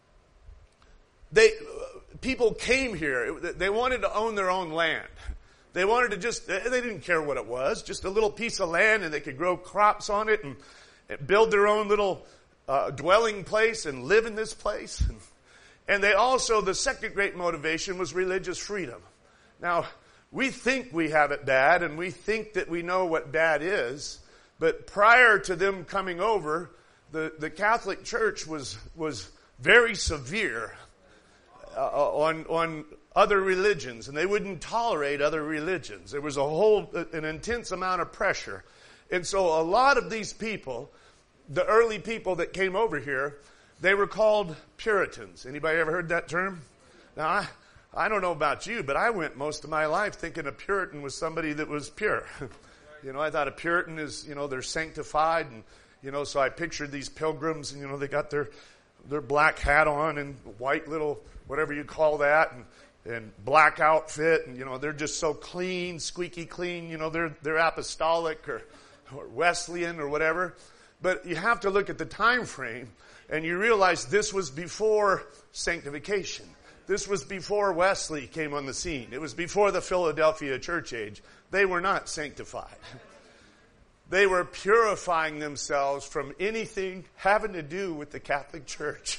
they... People came here. They wanted to own their own land. They wanted to just, they didn't care what it was, just a little piece of land, and they could grow crops on it and, and build their own little uh, dwelling place and live in this place. And, and they also, the second great motivation was religious freedom. Now, we think we have it bad, and we think that we know what bad is, but prior to them coming over, the, the Catholic Church was, was very severe Uh, on on other religions, and they wouldn't tolerate other religions. There was a whole an intense amount of pressure, and so a lot of these people, the early people that came over here, they were called Puritans. Anybody ever heard that term? Now I I don't know about you, but I went most of my life thinking a Puritan was somebody that was pure. You know, I thought a Puritan is, you know, they're sanctified, and you know, so I pictured these pilgrims, and you know, they got their their black hat on and white little whatever you call that, and, and black outfit, and you know, they're just so clean, squeaky clean, you know, they're, they're apostolic or, or Wesleyan or whatever. But you have to look at the time frame, and you realize this was before sanctification. This was before Wesley came on the scene. It was before the Philadelphia church age. They were not sanctified. They were purifying themselves from anything having to do with the Catholic Church.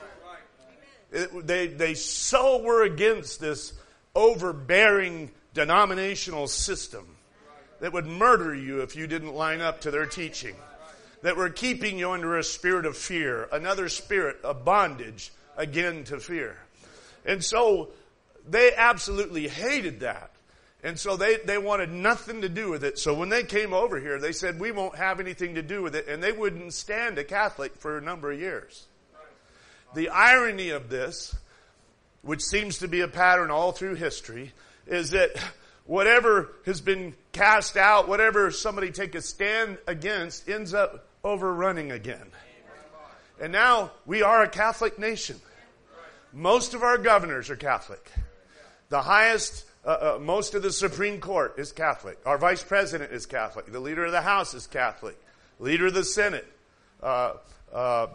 It, they, they so were against this overbearing denominational system that would murder you if you didn't line up to their teaching, that were keeping you under a spirit of fear, another spirit of bondage, again to fear. And so they absolutely hated that. And so they, they wanted nothing to do with it. So when they came over here, they said, we won't have anything to do with it. And they wouldn't stand a Catholic for a number of years. The irony of this, which seems to be a pattern all through history, is that whatever has been cast out, whatever somebody take a stand against, ends up overrunning again. And now we are a Catholic nation. Most of our governors are Catholic. The highest, uh, uh, most of the Supreme Court is Catholic. Our vice president is Catholic. The leader of the House is Catholic. Leader of the Senate. Uh, uh,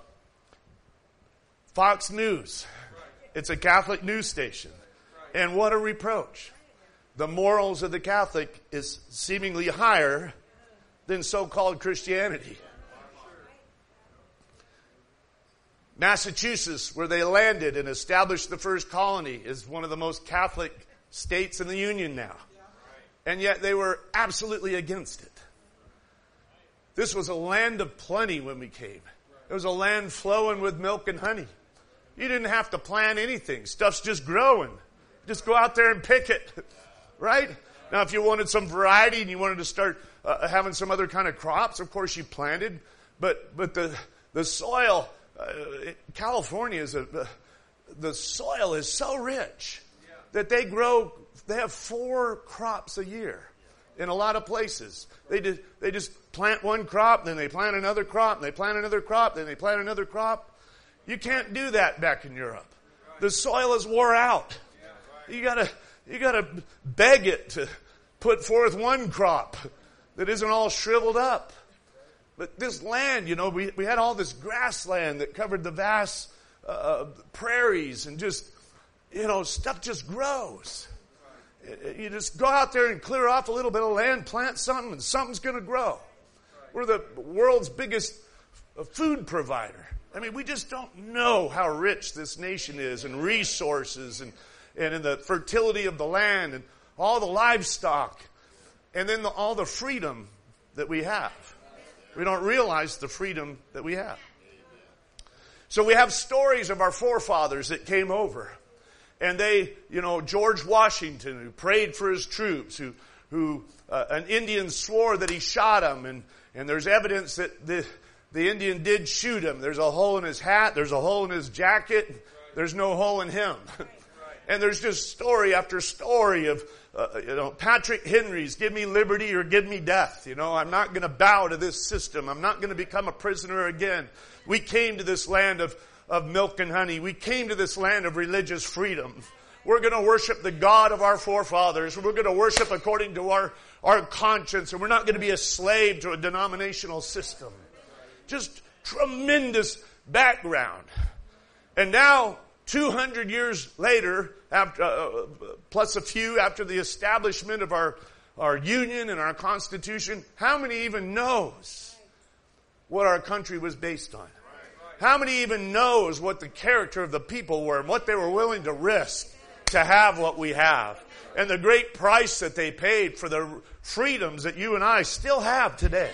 Fox News. It's a Catholic news station. And what a reproach. The morals of the Catholic is seemingly higher than so-called Christianity. Massachusetts, where they landed and established the first colony, is one of the most Catholic states in the Union now. And yet they were absolutely against it. This was a land of plenty when we came. It was a land flowing with milk and honey. You didn't have to plant anything. Stuff's just growing. Just go out there and pick it. Right? Now, if you wanted some variety and you wanted to start uh, having some other kind of crops, of course you planted. But but the the soil, uh, California is a, uh, the soil is so rich that they grow, they have four crops a year in a lot of places. They just, they just plant one crop, then they plant another crop, and they plant another crop, then they plant another crop. You can't do that back in Europe. The soil is wore out. You gotta, you gotta beg it to put forth one crop that isn't all shriveled up. But this land, you know, we, we had all this grassland that covered the vast uh, prairies, and just, you know, stuff just grows. You just go out there and clear off a little bit of land, plant something, and something's going to grow. We're the world's biggest food provider. I mean, we just don't know how rich this nation is in resources and, and in the fertility of the land and all the livestock, and then the, all the freedom that we have. We don't realize the freedom that we have. So we have stories of our forefathers that came over. And they, you know, George Washington, who prayed for his troops, who, who uh, an Indian swore that he shot him, and, and there's evidence that the, the Indian did shoot him. There's a hole in his hat, there's a hole in his jacket, there's no hole in him. And there's just story after story of, uh, you know, Patrick Henry's, give me liberty or give me death. You know, I'm not going to bow to this system. I'm not going to become a prisoner again. We came to this land of, of milk and honey. We came to this land of religious freedom. We're going to worship the God of our forefathers. We're going to worship according to our, our conscience. And we're not going to be a slave to a denominational system. Just tremendous background. And now, two hundred years later, after, uh, plus a few after the establishment of our, our union and our Constitution, how many even knows what our country was based on? How many even knows what the character of the people were and what they were willing to risk to have what we have? And the great price that they paid for the freedoms that you and I still have today.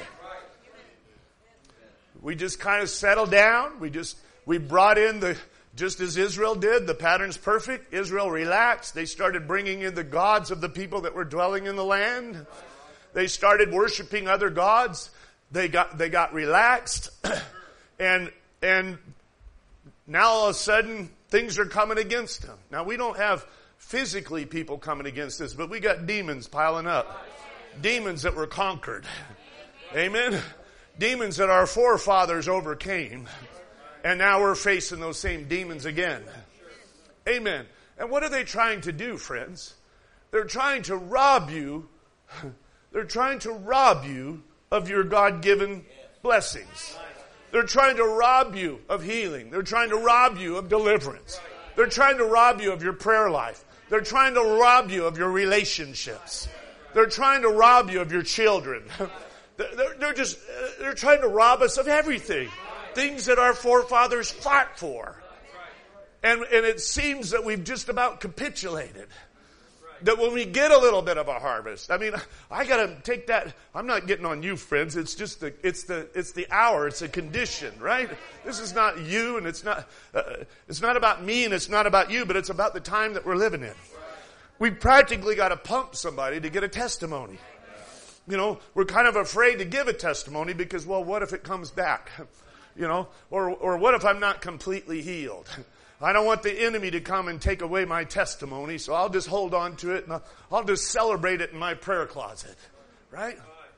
We just kind of settled down. We just, we brought in the, just as Israel did, the pattern's perfect. Israel relaxed. They started bringing in the gods of the people that were dwelling in the land. They started worshiping other gods. They got, they got relaxed. and, and now all of a sudden, things are coming against them. Now we don't have physically people coming against us, but we got demons piling up. Demons that were conquered. Amen. Demons that our forefathers overcame. And now we're facing those same demons again. Amen. And what are they trying to do, friends? They're trying to rob you. They're trying to rob you of your God-given blessings. They're trying to rob you of healing. They're trying to rob you of deliverance. They're trying to rob you of your prayer life. They're trying to rob you of your relationships. They're trying to rob you of your children. They're, they're just, they're trying to rob us of everything. Things that our forefathers fought for. And, and it seems that we've just about capitulated. That when we get a little bit of a harvest, I mean, I gotta take that, I'm not getting on you, friends. It's just the, it's the, it's the hour. It's a condition, right? This is not you, and it's not, uh, it's not about me, and it's not about you, but it's about the time that we're living in. We practically gotta pump somebody to get a testimony. You know, we're kind of afraid to give a testimony because, well, what if it comes back? You know, or, or what if I'm not completely healed? I don't want the enemy to come and take away my testimony, so I'll just hold on to it and I'll, I'll just celebrate it in my prayer closet. Right?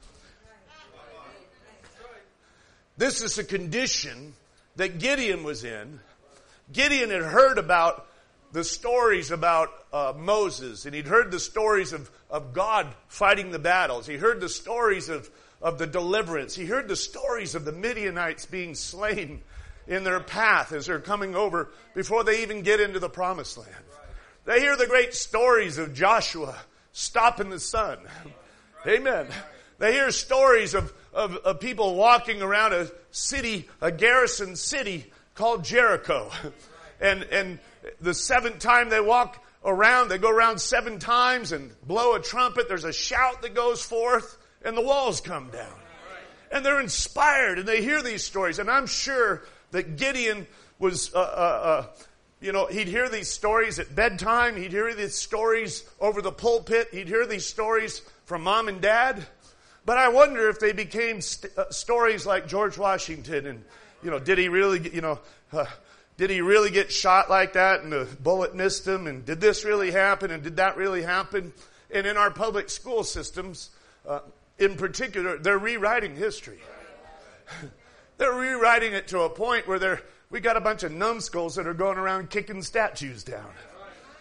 This is a condition that Gideon was in. Gideon had heard about the stories about uh, Moses, and he'd heard the stories of, of God fighting the battles. He heard the stories of, of the deliverance. He heard the stories of the Midianites being slain in their path as they're coming over before they even get into the promised land. They hear the great stories of Joshua stopping the sun. Amen. They hear stories of, of, of people walking around a city, a garrison city called Jericho. And, and the seventh time they walk around, they go around seven times and blow a trumpet. There's a shout that goes forth and the walls come down. And they're inspired and they hear these stories. And I'm sure that Gideon was, uh, uh, uh, you know, he'd hear these stories at bedtime. He'd hear these stories over the pulpit. He'd hear these stories from mom and dad. But I wonder if they became st- uh, stories like George Washington and, you know, did he really, get, you know, uh, did he really get shot like that and the bullet missed him? And did this really happen? And did that really happen? And in our public school systems, uh, in particular, they're rewriting history. They're rewriting it to a point where they're, we got a bunch of numbskulls that are going around kicking statues down.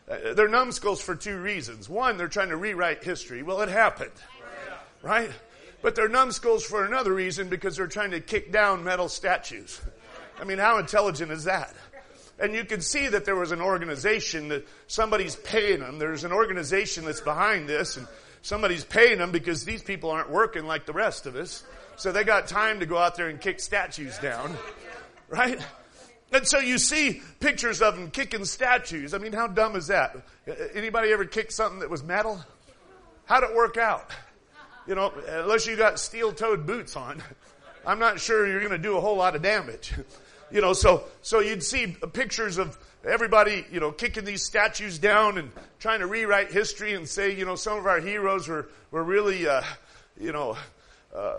Uh, they're numbskulls for two reasons. One, they're trying to rewrite history. Well, it happened. Right? But they're numbskulls for another reason, because they're trying to kick down metal statues. I mean, how intelligent is that? And you can see that there was an organization that somebody's paying them. There's an organization that's behind this, and somebody's paying them because these people aren't working like the rest of us. So they got time to go out there and kick statues down. Right? And so you see pictures of them kicking statues. I mean, how dumb is that? Anybody ever kick something that was metal? How'd it work out? You know, unless you got steel-toed boots on, I'm not sure you're going to do a whole lot of damage. You know, so, so you'd see pictures of everybody, you know, kicking these statues down and trying to rewrite history and say, you know, some of our heroes were, were really, uh, you know, uh,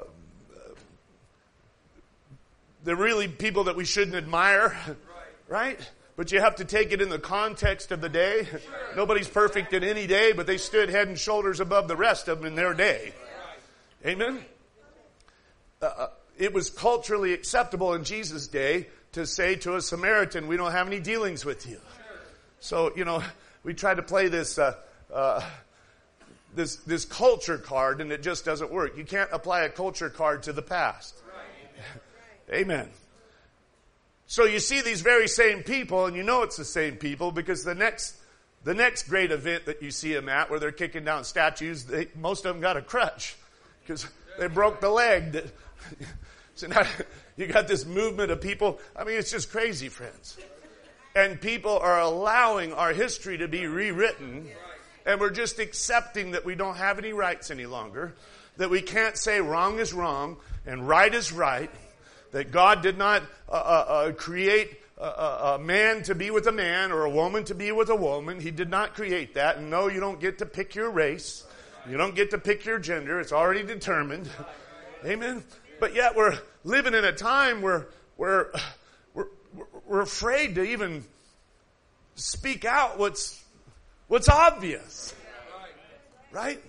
they're really people that we shouldn't admire. Right? But you have to take it in the context of the day. Nobody's perfect in any day, but they stood head and shoulders above the rest of them in their day. Amen? Uh, it was culturally acceptable in Jesus' day to say to a Samaritan, we don't have any dealings with you. So, you know, we try to play this, uh, uh, this, this culture card, and it just doesn't work. You can't apply a culture card to the past. Amen. So you see these very same people, and you know it's the same people, because the next, the next great event that you see them at, where they're kicking down statues, they, most of them got a crutch, because they broke the leg. That, so now you got this movement of people. I mean, it's just crazy, friends. And people are allowing our history to be rewritten, and we're just accepting that we don't have any rights any longer, that we can't say wrong is wrong and right is right, that God did not uh, uh, create a, a, a man to be with a man or a woman to be with a woman. He did not create that. And no, you don't get to pick your race. You don't get to pick your gender. It's already determined. Amen. But yet we're living in a time where where we're, we're afraid to even speak out what's what's obvious. Right?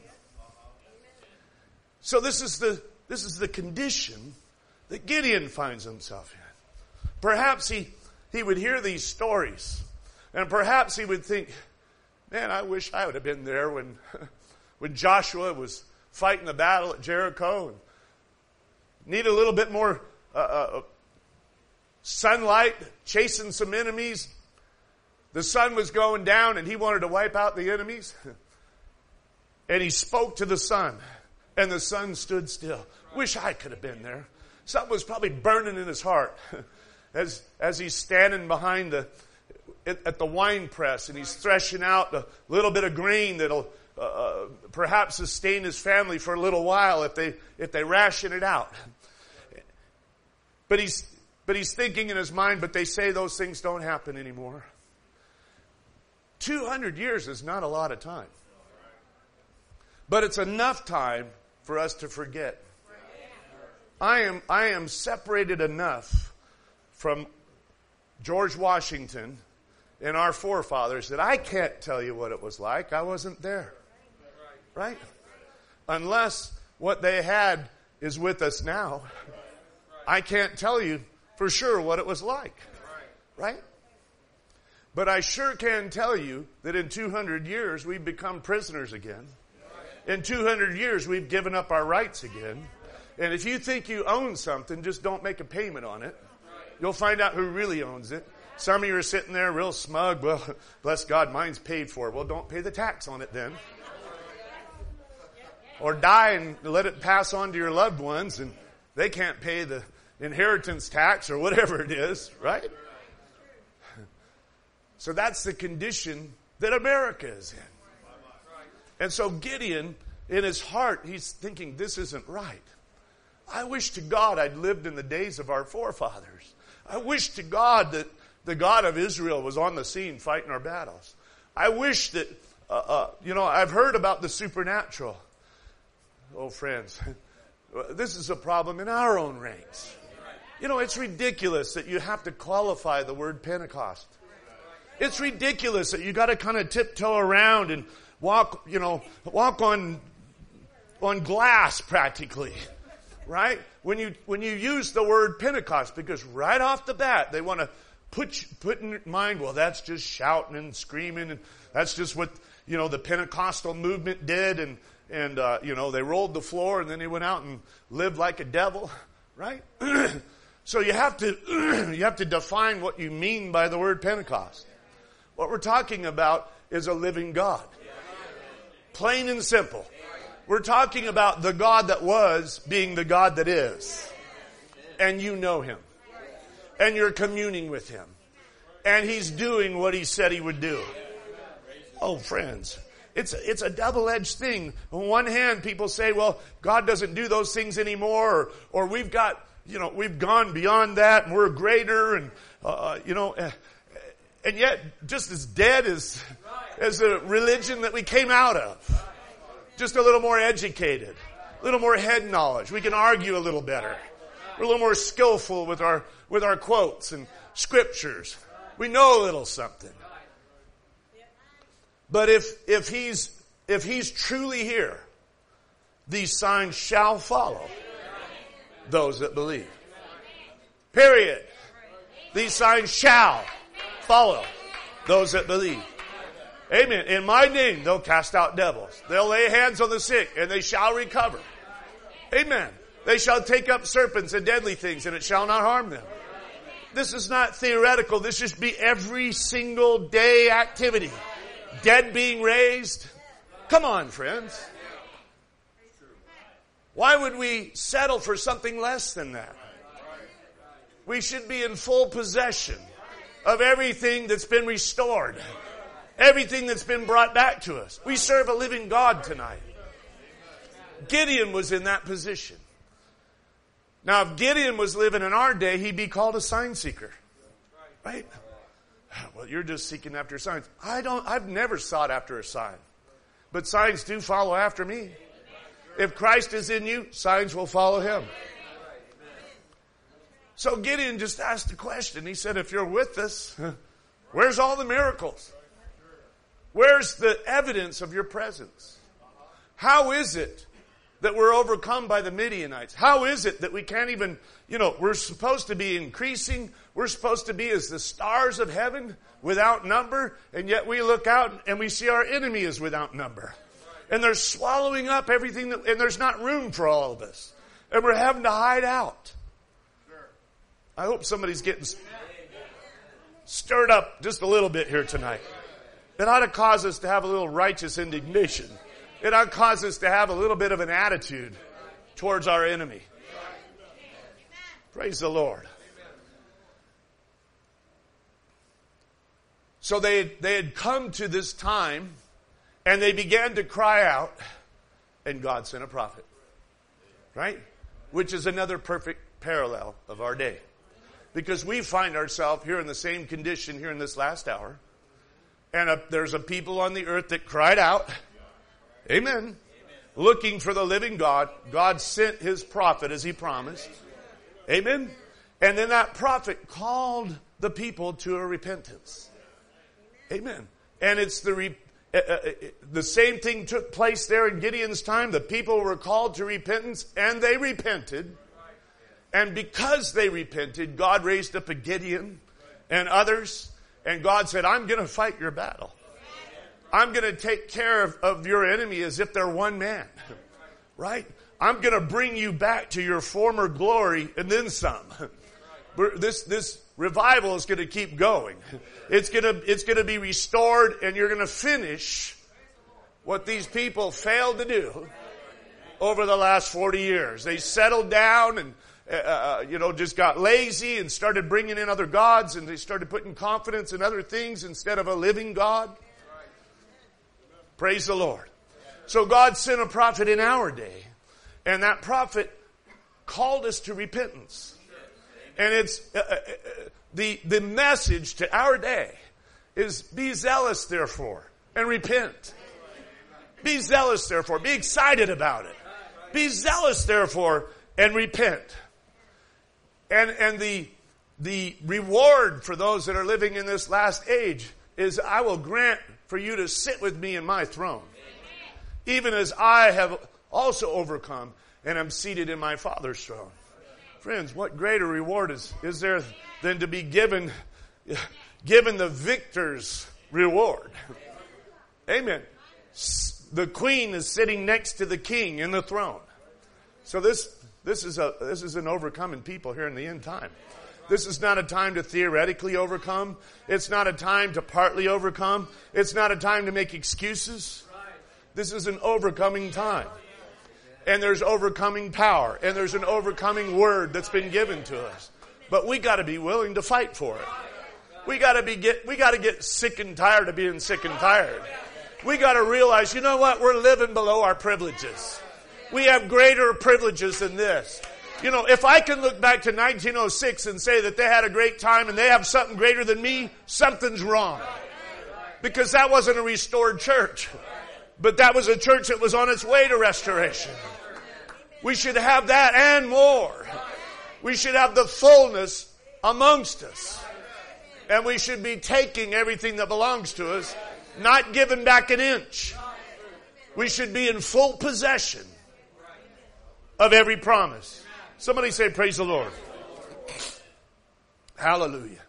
So this is the this is the condition that Gideon finds himself in. Perhaps he, he would hear these stories, and perhaps he would think, man, I wish I would have been there when, when Joshua was fighting the battle at Jericho, and need a little bit more uh, uh, sunlight, chasing some enemies. The sun was going down, and he wanted to wipe out the enemies. And he spoke to the sun, and the sun stood still. Wish I could have been there. Something was probably burning in his heart as as he's standing behind the at, at the wine press, and he's threshing out a little bit of grain that'll uh, perhaps sustain his family for a little while if they if they ration it out. But he's but he's thinking in his mind, but they say those things don't happen anymore. Two hundred years is not a lot of time, but it's enough time for us to forget. I am, I am separated enough from George Washington and our forefathers that I can't tell you what it was like. I wasn't there. Right? Unless what they had is with us now, I can't tell you for sure what it was like. Right? But I sure can tell you that in two hundred years we've become prisoners again. In two hundred years we've given up our rights again. And if you think you own something, just don't make a payment on it. You'll find out who really owns it. Some of you are sitting there real smug. Well, bless God, mine's paid for. Well, don't pay the tax on it then. Or die and let it pass on to your loved ones, and they can't pay the inheritance tax or whatever it is, right? So that's the condition that America is in. And so Gideon, in his heart, he's thinking, this isn't right. I wish to God I'd lived in the days of our forefathers. I wish to God that the God of Israel was on the scene fighting our battles. I wish that, uh, uh, you know, I've heard about the supernatural. Oh, friends, this is a problem in our own ranks. You know, it's ridiculous that you have to qualify the word Pentecost. It's ridiculous that you got to kind of tiptoe around and walk, you know, walk on on glass practically. Right? When you when you use the word Pentecost, because right off the bat they want to put, put in your mind, well, that's just shouting and screaming, and that's just what, you know, the Pentecostal movement did, and, and uh, you know, they rolled the floor, and then they went out and lived like a devil, right? So you have to, you have to define what you mean by the word Pentecost. What we're talking about is a living God. Plain and simple. We're talking about the God that was being the God that is. And you know Him. And you're communing with Him. And He's doing what He said He would do. Oh, friends, it's a, it's a double-edged thing. On one hand, people say, well, God doesn't do those things anymore, or, or we've got, you know, we've gone beyond that and we're greater, and, uh, you know, uh, and yet just as dead as, as the religion that we came out of. Just a little more educated, a little more head knowledge. We can argue a little better. We're a little more skillful with our, with our quotes and scriptures. We know a little something. But if, if he's, if he's truly here, these signs shall follow those that believe. Period. These signs shall follow those that believe. Amen. In my name, they'll cast out devils. They'll lay hands on the sick, and they shall recover. Amen. They shall take up serpents and deadly things, and it shall not harm them. This is not theoretical. This should be every single day activity. Dead being raised. Come on, friends. Why would we settle for something less than that? We should be in full possession of everything that's been restored. Everything that's been brought back to us. We serve a living God tonight. Gideon was in that position. Now, if Gideon was living in our day, he'd be called a sign seeker. Right? Well, you're just seeking after signs. I don't, I've never sought after a sign. But signs do follow after me. If Christ is in you, signs will follow Him. So Gideon just asked a question. He said, if you're with us, where's all the miracles? Where's the evidence of your presence? How is it that we're overcome by the Midianites? How is it that we can't even, you know, we're supposed to be increasing. We're supposed to be as the stars of heaven without number. And yet we look out and we see our enemy is without number. And they're swallowing up everything that, and there's not room for all of us. And we're having to hide out. I hope somebody's getting stirred up just a little bit here tonight. It ought to cause us to have a little righteous indignation. It ought to cause us to have a little bit of an attitude towards our enemy. Praise the Lord. So they, they had come to this time, and they began to cry out, and God sent a prophet. Right? Which is another perfect parallel of our day. Because we find ourselves here in the same condition here in this last hour. And a, there's a people on the earth that cried out, amen, amen, looking for the living God. God sent His prophet as He promised. Amen. And then that prophet called the people to a repentance. Amen. And it's the re, uh, uh, the same thing took place there in Gideon's time. The people were called to repentance, and they repented. And because they repented, God raised up a Gideon and others. And God said, I'm going to fight your battle. I'm going to take care of, of your enemy as if they're one man. Right? I'm going to bring you back to your former glory and then some. This, this revival is going to keep going. It's going to, it's going to be restored, and you're going to finish what these people failed to do over the last forty years. They settled down and Uh, you know, just got lazy and started bringing in other gods, and they started putting confidence in other things instead of a living God. Praise the Lord. So God sent a prophet in our day, and that prophet called us to repentance. And it's uh, uh, the the message to our day is be zealous therefore and repent. Be zealous therefore. Be excited about it. Be zealous therefore and repent. And and the the reward for those that are living in this last age is I will grant for you to sit with me in my throne. Even as I have also overcome and am seated in my Father's throne. Friends, what greater reward is, is there than to be given given the victor's reward. Amen. The queen is sitting next to the king in the throne. So this this is a this is an overcoming people here in the end time. This is not a time to theoretically overcome. It's not a time to partly overcome. It's not a time to make excuses. This is an overcoming time. And there's overcoming power. And there's an overcoming word that's been given to us. But we got to be willing to fight for it. We got to be get we got to get sick and tired of being sick and tired. We got to realize, you know what? We're living below our privileges. We have greater privileges than this. You know, if I can look back to nineteen oh six and say that they had a great time and they have something greater than me, something's wrong. Because that wasn't a restored church. But that was a church that was on its way to restoration. We should have that and more. We should have the fullness amongst us. And we should be taking everything that belongs to us, not giving back an inch. We should be in full possession of every promise. Somebody say, praise the Lord. Hallelujah.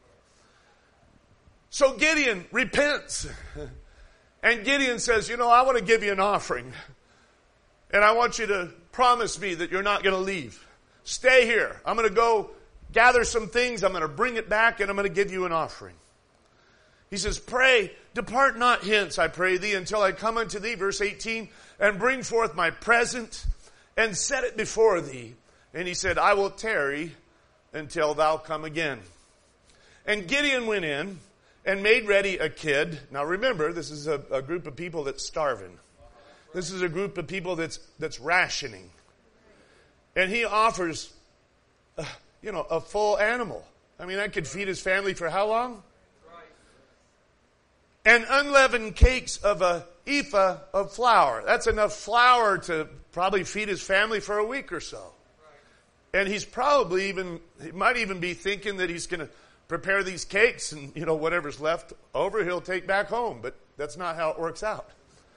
So Gideon repents. And Gideon says, you know, I want to give you an offering. And I want you to promise me that you're not going to leave. Stay here. I'm going to go gather some things. I'm going to bring it back and I'm going to give you an offering. He says, pray, depart not hence, I pray thee, until I come unto thee, verse eighteen, and bring forth my present and set it before thee. And he said, I will tarry until thou come again. And Gideon went in and made ready a kid. Now remember, this is a, a group of people that's starving. This is a group of people that's that's rationing. And he offers, uh, you know, a full animal. I mean, that could feed his family for how long? And unleavened cakes of a ephah of flour. That's enough flour to probably feed his family for a week or so. And he's probably even, he might even be thinking that he's going to prepare these cakes and, you know, whatever's left over he'll take back home. But that's not how it works out.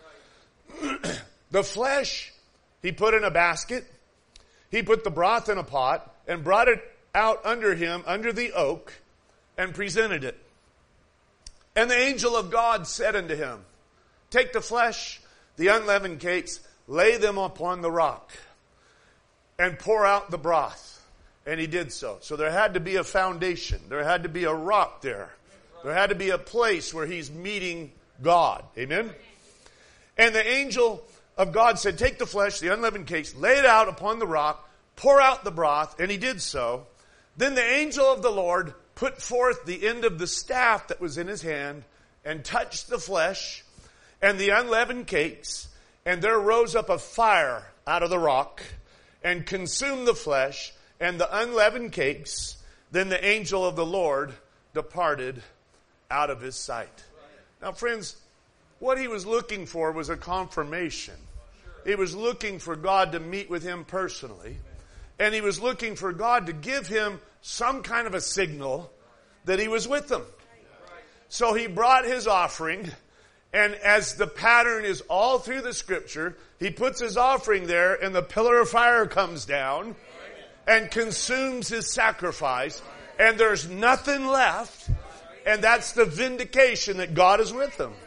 The flesh he put in a basket. He put the broth in a pot and brought it out under him, under the oak, and presented it. And the angel of God said unto him, take the flesh, the unleavened cakes, lay them upon the rock, and pour out the broth. And he did so. So there had to be a foundation. There had to be a rock there. There had to be a place where he's meeting God. Amen? And the angel of God said, take the flesh, the unleavened cakes, lay it out upon the rock, pour out the broth. And he did so. Then the angel of the Lord put forth the end of the staff that was in his hand and touched the flesh and the unleavened cakes. And there rose up a fire out of the rock and consumed the flesh and the unleavened cakes. Then the angel of the Lord departed out of his sight. Now, friends, what he was looking for was a confirmation. He was looking for God to meet with him personally. And he was looking for God to give him some kind of a signal that he was with them. So he brought his offering. And as the pattern is all through the scripture, he puts his offering there and the pillar of fire comes down and consumes his sacrifice. And there's nothing left. And that's the vindication that God is with them.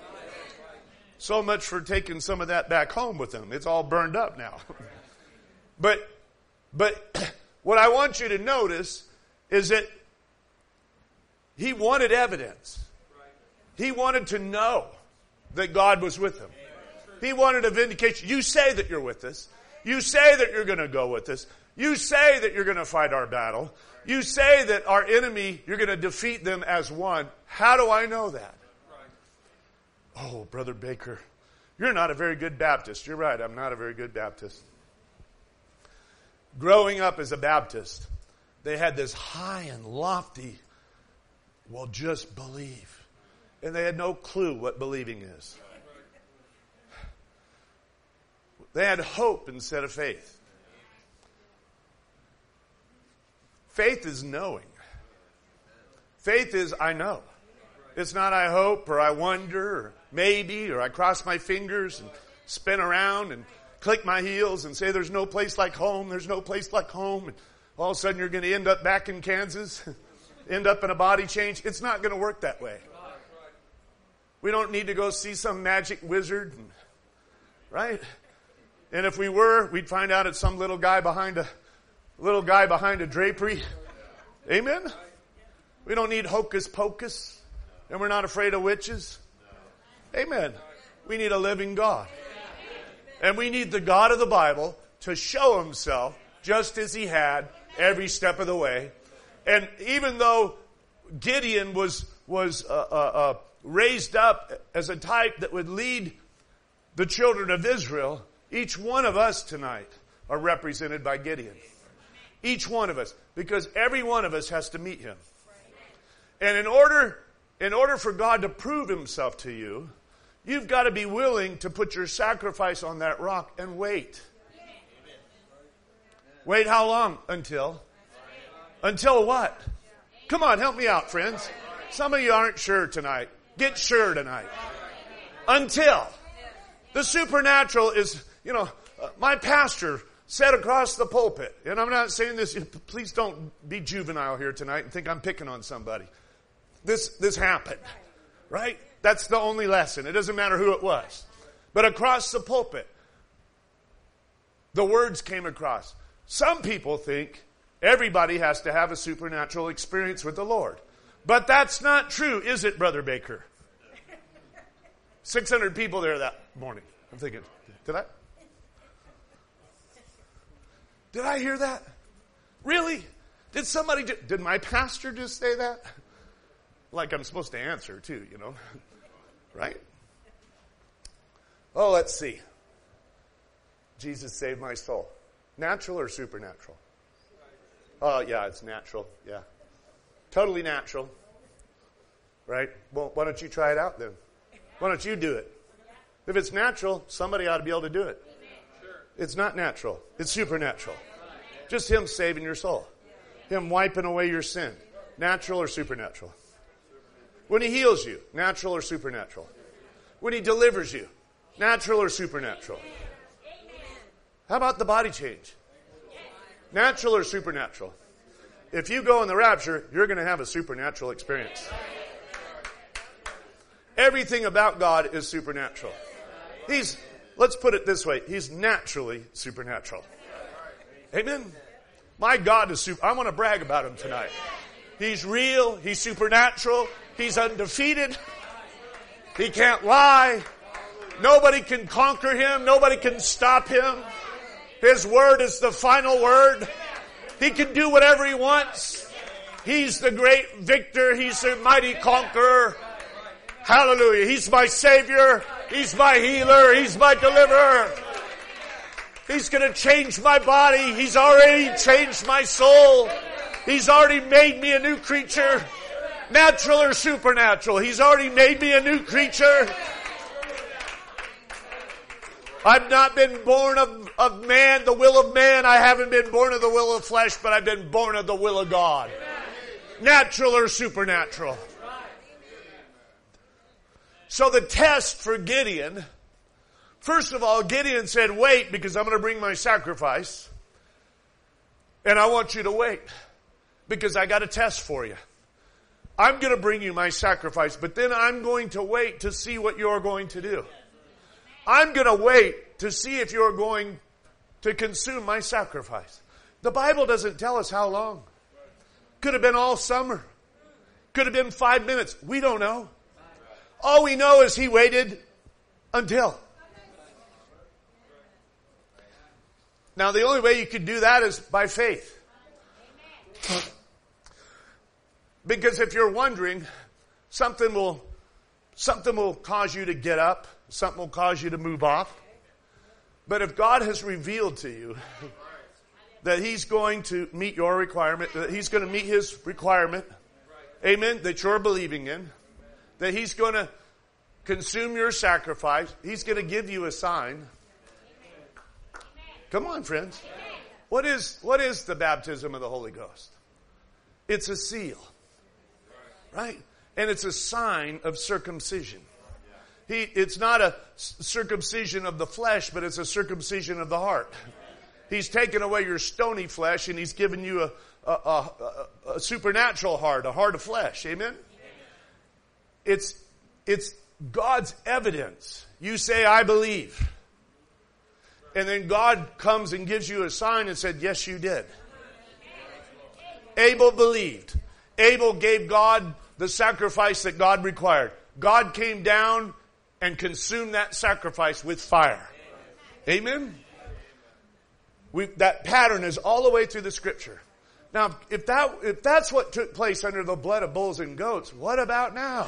So much for taking some of that back home with them. It's all burned up now. But, but what I want you to notice is that he wanted evidence. He wanted to know that God was with him. He wanted a vindication. You say that you're with us. You say that you're going to go with us. You say that you're going to fight our battle. You say that our enemy, you're going to defeat them as one. How do I know that? Oh, Brother Baker, you're not a very good Baptist. You're right, I'm not a very good Baptist. Growing up as a Baptist, they had this high and lofty, well, just believe. And they had no clue what believing is. They had hope instead of faith. Faith is knowing. Faith is I know. It's not I hope or I wonder or maybe or I cross my fingers and spin around and click my heels and say there's no place like home, there's no place like home. And all of a sudden you're going to end up back in Kansas. end up in a body change. It's not going to work that way. We don't need to go see some magic wizard, right? And if we were, we'd find out it's some little guy behind a little guy behind a drapery. Amen? We don't need hocus pocus, and we're not afraid of witches. Amen. We need a living God. And we need the God of the Bible to show himself just as he had every step of the way. And even though Gideon was was uh, uh, uh, raised up as a type that would lead the children of Israel, each one of us tonight are represented by Gideon. Each one of us. Because every one of us has to meet him. And in order, in order for God to prove himself to you, you've got to be willing to put your sacrifice on that rock and wait. Wait how long? Until? Until what? Come on, help me out, friends. Some of you aren't sure tonight. Get sure tonight. Until. The supernatural is, you know, uh, my pastor said across the pulpit, and I'm not saying this, please don't be juvenile here tonight and think I'm picking on somebody. This, this happened, right? That's the only lesson. It doesn't matter who it was. But across the pulpit, the words came across. Some people think everybody has to have a supernatural experience with the Lord. But that's not true, is it, Brother Baker? six hundred people there that morning. I'm thinking, did I? Did I hear that? Really? Did somebody, ju- did my pastor just say that? Like I'm supposed to answer too, you know. Right? Oh, let's see. Jesus saved my soul. Natural or supernatural? Oh, yeah, it's natural. Yeah. Totally natural. Right? Well, why don't you try it out then? Why don't you do it? If it's natural, somebody ought to be able to do it. It's not natural. It's supernatural. Just him saving your soul. Him wiping away your sin. Natural or supernatural? When he heals you, natural or supernatural? When he delivers you, natural or supernatural? How about the body change? Natural or supernatural? If you go in the rapture, you're going to have a supernatural experience. Everything about God is supernatural. He's, let's put it this way, he's naturally supernatural. Amen? My God is super. I want to brag about him tonight. He's real. He's supernatural. He's undefeated. He can't lie. Nobody can conquer him. Nobody can stop him. His word is the final word. He can do whatever he wants. He's the great victor. He's the mighty conqueror. Hallelujah. He's my Savior. He's my healer. He's my deliverer. He's going to change my body. He's already changed my soul. He's already made me a new creature. Natural or supernatural. He's already made me a new creature. I've not been born of, of man, the will of man. I haven't been born of the will of flesh, but I've been born of the will of God. Natural or supernatural. So the test for Gideon, first of all, Gideon said, wait, because I'm going to bring my sacrifice. And I want you to wait, because I got a test for you. I'm going to bring you my sacrifice, but then I'm going to wait to see what you're going to do. I'm going to wait to see if you're going to consume my sacrifice. The Bible doesn't tell us how long. Could have been all summer. Could have been five minutes. We don't know. All we know is he waited until. Now the only way you could do that is by faith. Because if you're wondering, something will, something will cause you to get up. Something will cause you to move off. But if God has revealed to you that he's going to meet your requirement, that he's going to meet his requirement, amen, that you're believing in, that he's going to consume your sacrifice, he's going to give you a sign. Come on, friends. What is, what is the baptism of the Holy Ghost? It's a seal. Right? And it's a sign of circumcision. He, it's not a circumcision of the flesh, but it's a circumcision of the heart. He's taken away your stony flesh and He's given you a, a, a, a, a supernatural heart, a heart of flesh. Amen? It's, it's God's evidence. You say, I believe. And then God comes and gives you a sign and said, yes, you did. Abel believed. Abel gave God the sacrifice that God required. God came down and consumed that sacrifice with fire. Amen? We, that pattern is all the way through the Scripture. Now, if that if that's what took place under the blood of bulls and goats, what about now?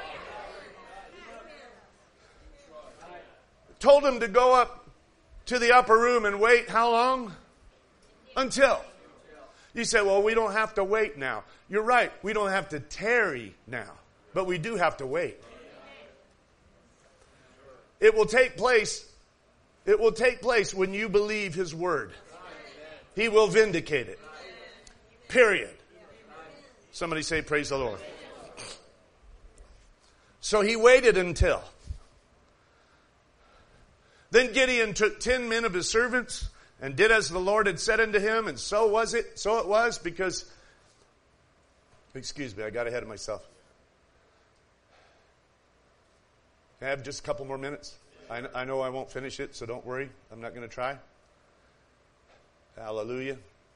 Told him to go up to the upper room and wait how long? Until. You say, well, we don't have to wait now. You're right. We don't have to tarry now. But we do have to wait. It will take place. It will take place when you believe His word. He will vindicate it. Period. Somebody say, praise the Lord. So he waited until. Then Gideon took ten men of his servants and did as the Lord had said unto him, and so was it, so it was, because, excuse me, I got ahead of myself. Can I have just a couple more minutes? I, I know I won't finish it, so don't worry. I'm not going to try. Hallelujah.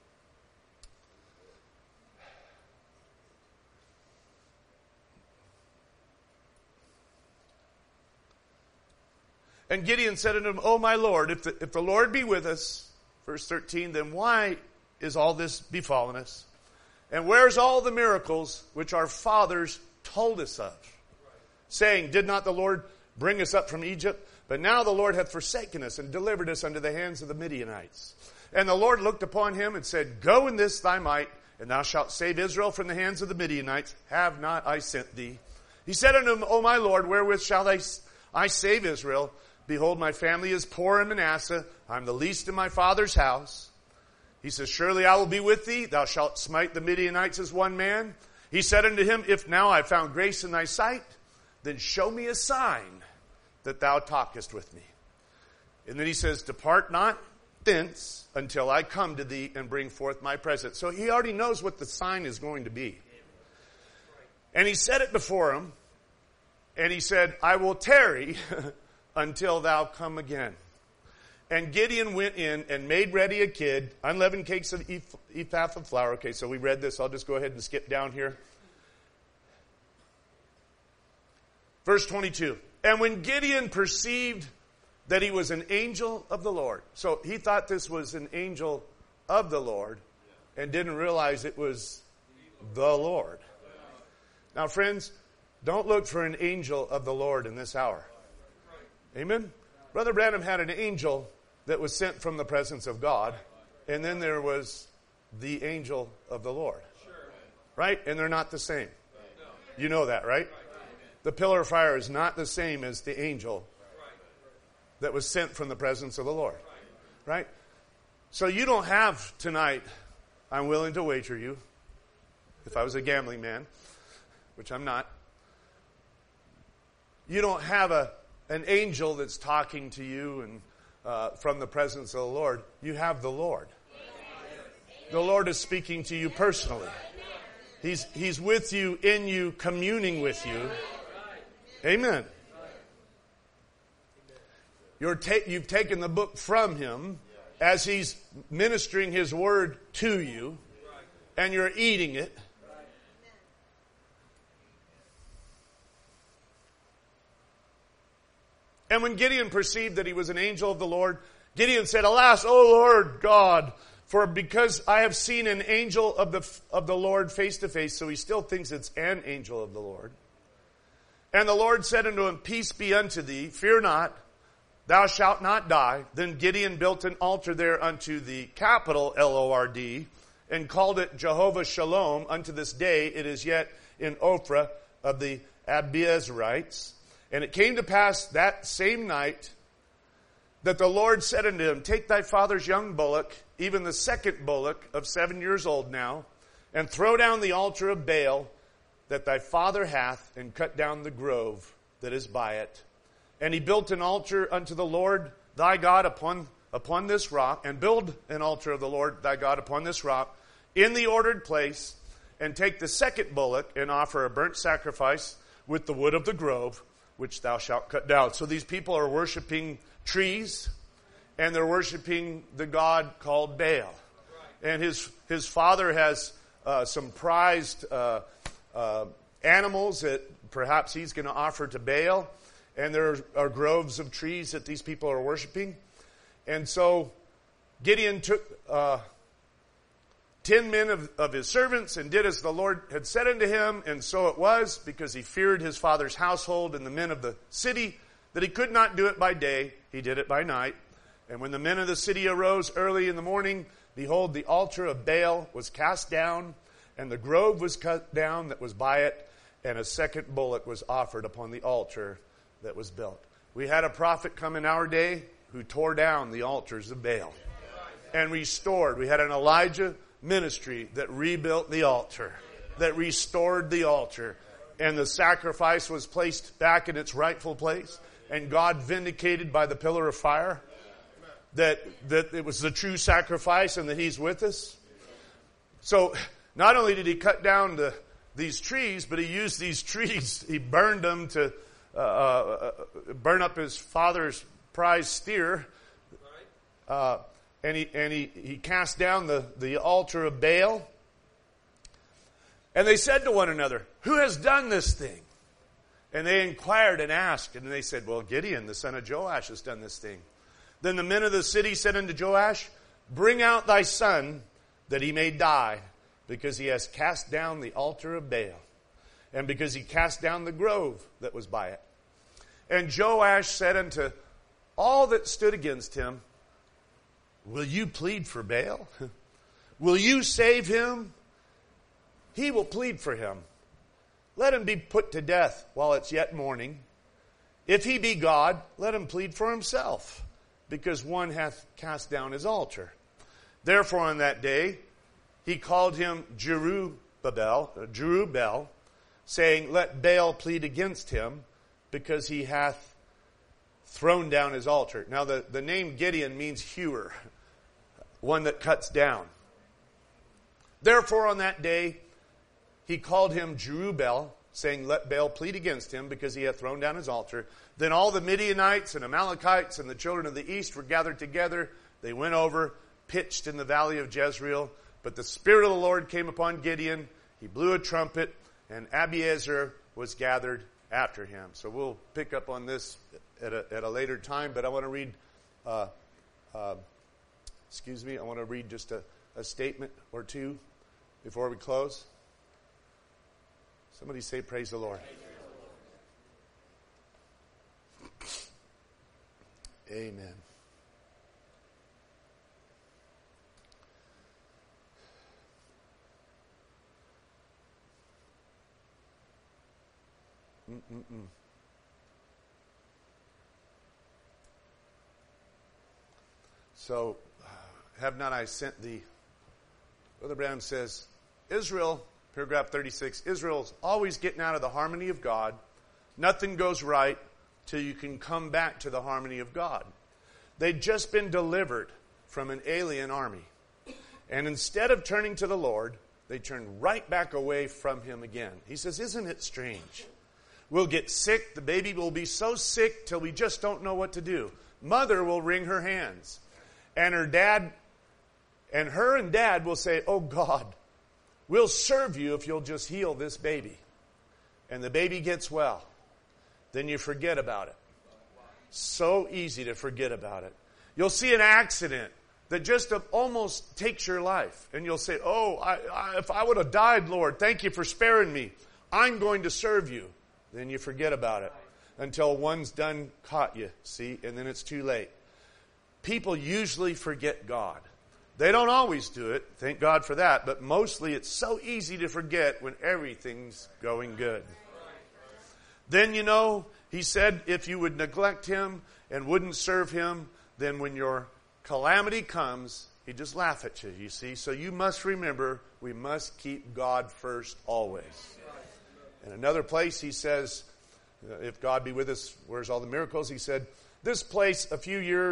And Gideon said unto him, O my Lord, if the, if the Lord be with us, verse thirteen, then why is all this befallen us? And where's all the miracles which our fathers told us of? Saying, did not the Lord bring us up from Egypt? But now the Lord hath forsaken us and delivered us unto the hands of the Midianites. And the Lord looked upon him and said, go in this thy might, and thou shalt save Israel from the hands of the Midianites. Have not I sent thee? He said unto him, O my Lord, wherewith shall I, I save Israel? Behold, my family is poor in Manasseh. I am the least in my father's house. He says, surely I will be with thee. Thou shalt smite the Midianites as one man. He said unto him, if now I found grace in thy sight, then show me a sign that thou talkest with me. And then he says, depart not thence until I come to thee and bring forth my present. So he already knows what the sign is going to be. And he set it before him. And he said, I will tarry until thou come again. And Gideon went in and made ready a kid, unleavened cakes of ephah of flour. Okay, so we read this. I'll just go ahead and skip down here. Verse twenty-two. And when Gideon perceived that he was an angel of the Lord. So he thought this was an angel of the Lord and didn't realize it was the Lord. Now, friends, don't look for an angel of the Lord in this hour. Amen? Brother Branham had an angel that was sent from the presence of God, and then there was the angel of the Lord. Right? And they're not the same. You know that, right? The pillar of fire is not the same as the angel that was sent from the presence of the Lord. Right? So you don't have tonight, I'm willing to wager you, if I was a gambling man, which I'm not, you don't have a an angel that's talking to you and uh, from the presence of the Lord. You have the Lord. The Lord is speaking to you personally. He's He's with you, in you, communing with you. Amen. You're ta- you've taken the book from Him as He's ministering His word to you, and you're eating it. And when Gideon perceived that he was an angel of the Lord, Gideon said, alas, O Lord God, for because I have seen an angel of the of the Lord face to face. So he still thinks it's an angel of the Lord. And the Lord said unto him, peace be unto thee, fear not, thou shalt not die. Then Gideon built an altar there unto the capital L O R D, and called it Jehovah Shalom. Unto this day it is yet in Ophrah of the Abiezrites. And it came to pass that same night that the Lord said unto him, take thy father's young bullock, even the second bullock of seven years old now, and throw down the altar of Baal that thy father hath, and cut down the grove that is by it. And he built an altar unto the Lord thy God upon upon this rock, and build an altar of the Lord thy God upon this rock, in the ordered place, and take the second bullock, and offer a burnt sacrifice with the wood of the grove, which thou shalt cut down. So these people are worshiping trees, and they're worshiping the god called Baal. And his his father has uh, some prized uh, uh, animals that perhaps he's going to offer to Baal. And there are groves of trees that these people are worshiping. And so Gideon took uh, ten men of, of his servants and did as the Lord had said unto him. And so it was, because he feared his father's household and the men of the city, that he could not do it by day. He did it by night. And when the men of the city arose early in the morning, behold, the altar of Baal was cast down, and the grove was cut down that was by it, and a second bullock was offered upon the altar that was built. We had a prophet come in our day who tore down the altars of Baal and restored. We had an Elijah ministry that rebuilt the altar, that restored the altar, and the sacrifice was placed back in its rightful place, and God vindicated by the pillar of fire that, that it was the true sacrifice and that He's with us. So not only did He cut down the, these trees, but He used these trees, He burned them to uh, uh, burn up His father's prized steer. Uh, and he, and he, he cast down the, the altar of Baal. And they said to one another, who has done this thing? And they inquired and asked, and they said, well, Gideon, the son of Joash, has done this thing. Then the men of the city said unto Joash, bring out thy son, that he may die, because he has cast down the altar of Baal, and because he cast down the grove that was by it. And Joash said unto all that stood against him, will you plead for Baal? Will you save him? He will plead for him. Let him be put to death while it's yet morning. If he be God, let him plead for himself, because one hath cast down his altar. Therefore on that day he called him Jerubbaal, Jerubbaal, saying, let Baal plead against him, because he hath thrown down his altar. Now the, the name Gideon means hewer, one that cuts down. Therefore on that day he called him Jerubbaal, saying, let Baal plead against him, because he hath thrown down his altar. Then all the Midianites and Amalekites and the children of the east were gathered together. They went over, pitched in the valley of Jezreel. But the Spirit of the Lord came upon Gideon. He blew a trumpet, and Abiezer was gathered after him. So we'll pick up on this at a, at a later time, but I want to read, uh, uh, excuse me, I want to read just a, a statement or two before we close. Somebody say, praise the Lord. Amen. Mm-mm-mm. So, uh, have not I sent thee? Brother Branham says, Israel, paragraph thirty-six, Israel's always getting out of the harmony of God. Nothing goes right till you can come back to the harmony of God. They'd just been delivered from an alien army. And instead of turning to the Lord, they turned right back away from Him again. He says, isn't it strange? We'll get sick. The baby will be so sick till we just don't know what to do. Mother will wring her hands. And her dad, and her and dad will say, oh God, we'll serve you if you'll just heal this baby. And the baby gets well. Then you forget about it. So easy to forget about it. You'll see an accident that just almost takes your life. And you'll say, oh, I, I, if I would have died, Lord, thank you for sparing me. I'm going to serve you. Then you forget about it until one's done caught you, see, and then it's too late. People usually forget God. They don't always do it, thank God for that, but mostly it's so easy to forget when everything's going good. Then, you know, he said if you would neglect Him and wouldn't serve Him, then when your calamity comes, He'd just laugh at you, you see. So you must remember, we must keep God first always. In another place, he says, if God be with us, where's all the miracles? He said, this place a few years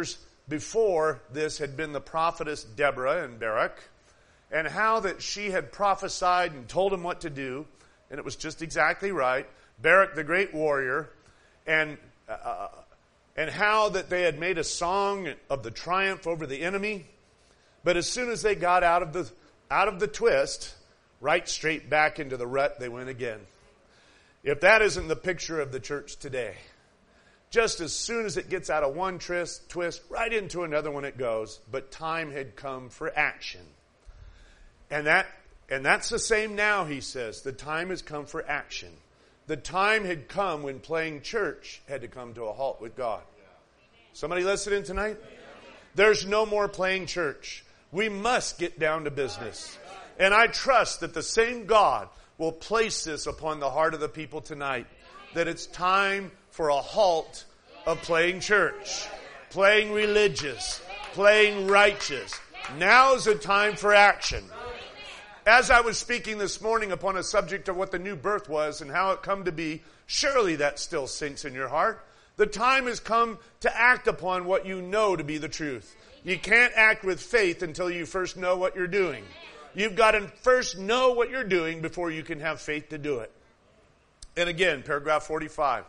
before this had been the prophetess Deborah and Barak, and how that she had prophesied and told him what to do, and it was just exactly right. Barak, the great warrior, and uh, and how that they had made a song of the triumph over the enemy, but as soon as they got out of the out of the twist, right straight back into the rut they went again. If that isn't the picture of the church today, just as soon as it gets out of one twist, twist, right into another one it goes. But time had come for action. And that and that's the same now, he says. The time has come for action. The time had come when playing church had to come to a halt with God. Somebody listening tonight? There's no more playing church. We must get down to business. And I trust that the same God will place this upon the heart of the people tonight. That it's time for a halt of playing church, playing religious, playing righteous. Now's the time for action. As I was speaking this morning upon a subject of what the new birth was and how it come to be, surely that still sinks in your heart. The time has come to act upon what you know to be the truth. You can't act with faith until you first know what you're doing. You've got to first know what you're doing before you can have faith to do it. And again, paragraph forty-five.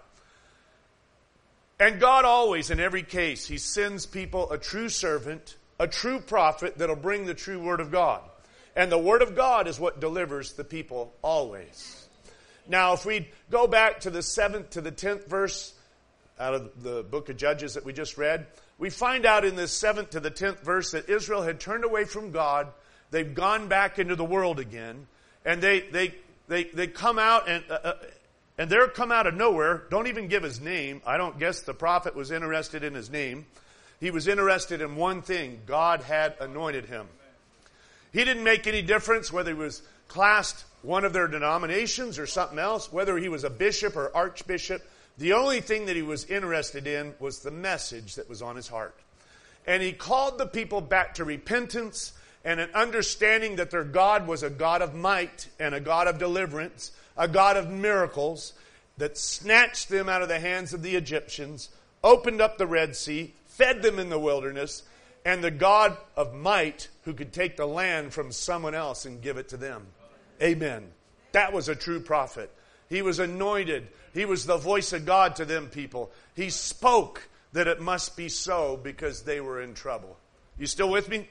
And God always, in every case, He sends people a true servant, a true prophet that'll bring the true Word of God. And the Word of God is what delivers the people always. Now, if we go back to the seventh to the tenth verse out of the book of Judges that we just read, we find out in this seventh to the tenth verse that Israel had turned away from God. They've gone back into the world again. And they they they, they come out and... Uh, And they're come out of nowhere. Don't even give his name. I don't guess the prophet was interested in his name. He was interested in one thing. God had anointed him. He didn't make any difference whether he was classed one of their denominations or something else, whether he was a bishop or archbishop. The only thing that he was interested in was the message that was on his heart. And he called the people back to repentance and an understanding that their God was a God of might and a God of deliverance, a God of miracles that snatched them out of the hands of the Egyptians, opened up the Red Sea, fed them in the wilderness, and the God of might who could take the land from someone else and give it to them. Amen. That was a true prophet. He was anointed. He was the voice of God to them people. He spoke that it must be so because they were in trouble. You still with me?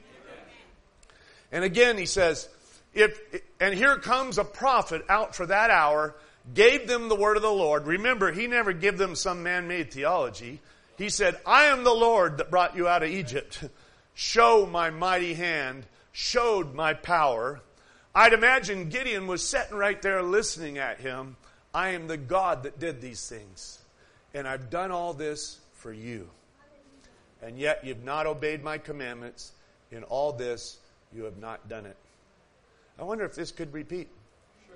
And again, he says, if, and here comes a prophet out for that hour, gave them the word of the Lord. Remember, he never gave them some man-made theology. He said, I am the Lord that brought you out of Egypt. Show my mighty hand, showed my power. I'd imagine Gideon was sitting right there listening at him. I am the God that did these things. And I've done all this for you. And yet you've not obeyed my commandments. In all this, you have not done it. I wonder if this could repeat. Sure.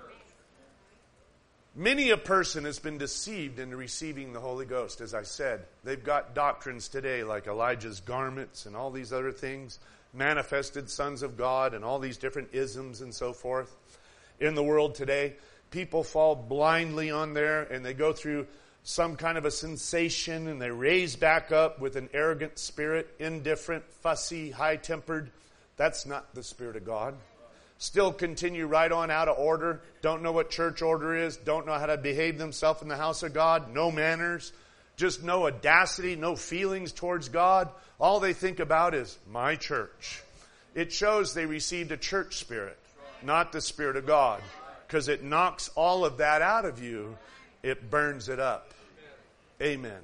Many a person has been deceived into receiving the Holy Ghost, as I said. They've got doctrines today like Elijah's garments and all these other things, manifested sons of God and all these different isms and so forth. In the world today, people fall blindly on there and they go through some kind of a sensation and they raise back up with an arrogant spirit, indifferent, fussy, high-tempered. That's not the Spirit of God. Still continue right on out of order. Don't know what church order is. Don't know how to behave themselves in the house of God. No manners. Just no audacity, no feelings towards God. All they think about is my church. It shows they received a church spirit, not the Spirit of God. Because it knocks all of that out of you. It burns it up. Amen.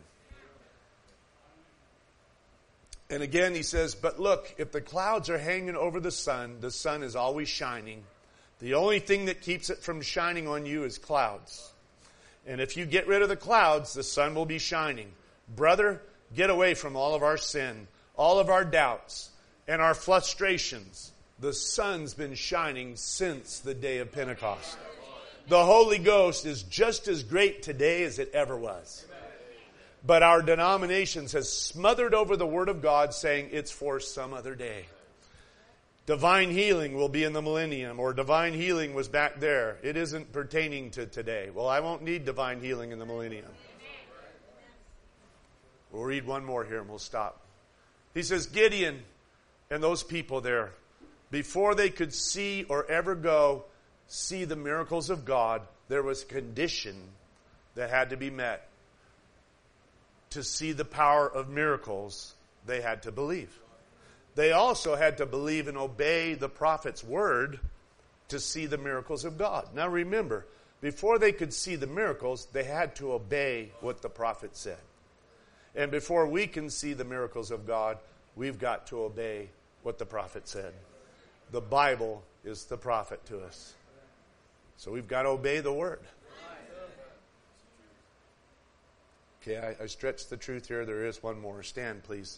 And again, he says, but look, if the clouds are hanging over the sun, the sun is always shining. The only thing that keeps it from shining on you is clouds. And if you get rid of the clouds, the sun will be shining. Brother, get away from all of our sin, all of our doubts, and our frustrations. The sun's been shining since the day of Pentecost. The Holy Ghost is just as great today as it ever was. But our denominations has smothered over the Word of God saying it's for some other day. Divine healing will be in the millennium, or divine healing was back there. It isn't pertaining to today. Well, I won't need divine healing in the millennium. We'll read one more here and we'll stop. He says, Gideon and those people there, before they could see or ever go see the miracles of God, there was a condition that had to be met. To see the power of miracles, they had to believe. They also had to believe and obey the prophet's word to see the miracles of God. Now remember, before they could see the miracles, they had to obey what the prophet said. And before we can see the miracles of God, we've got to obey what the prophet said. The Bible is the prophet to us. So we've got to obey the word. Okay, I, I stretched the truth here. There is one more. Stand, please.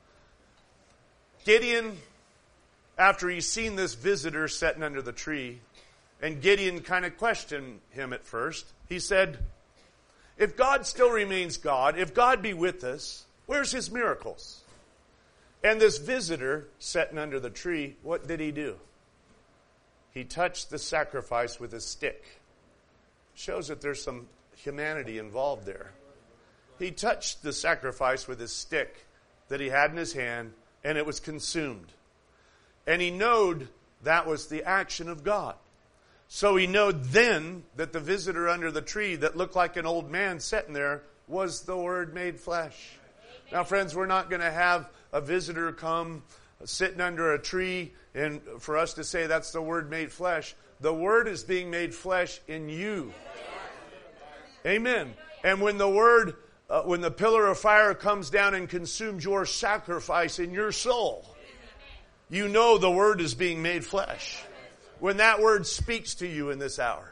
Gideon, after he's seen this visitor sitting under the tree, and Gideon kind of questioned him at first. He said, if God still remains God, if God be with us, where's his miracles? And this visitor sitting under the tree, what did he do? He touched the sacrifice with his stick. Shows that there's some humanity involved there. He touched the sacrifice with his stick that he had in his hand, and it was consumed. And he knowed that was the action of God. So he knowed then that the visitor under the tree that looked like an old man sitting there was the Word made flesh. Now, friends, we're not going to have a visitor come sitting under a tree and for us to say that's the Word made flesh. The Word is being made flesh in you. Amen. And when the Word, uh, when the pillar of fire comes down and consumes your sacrifice in your soul, you know the Word is being made flesh. When that Word speaks to you in this hour.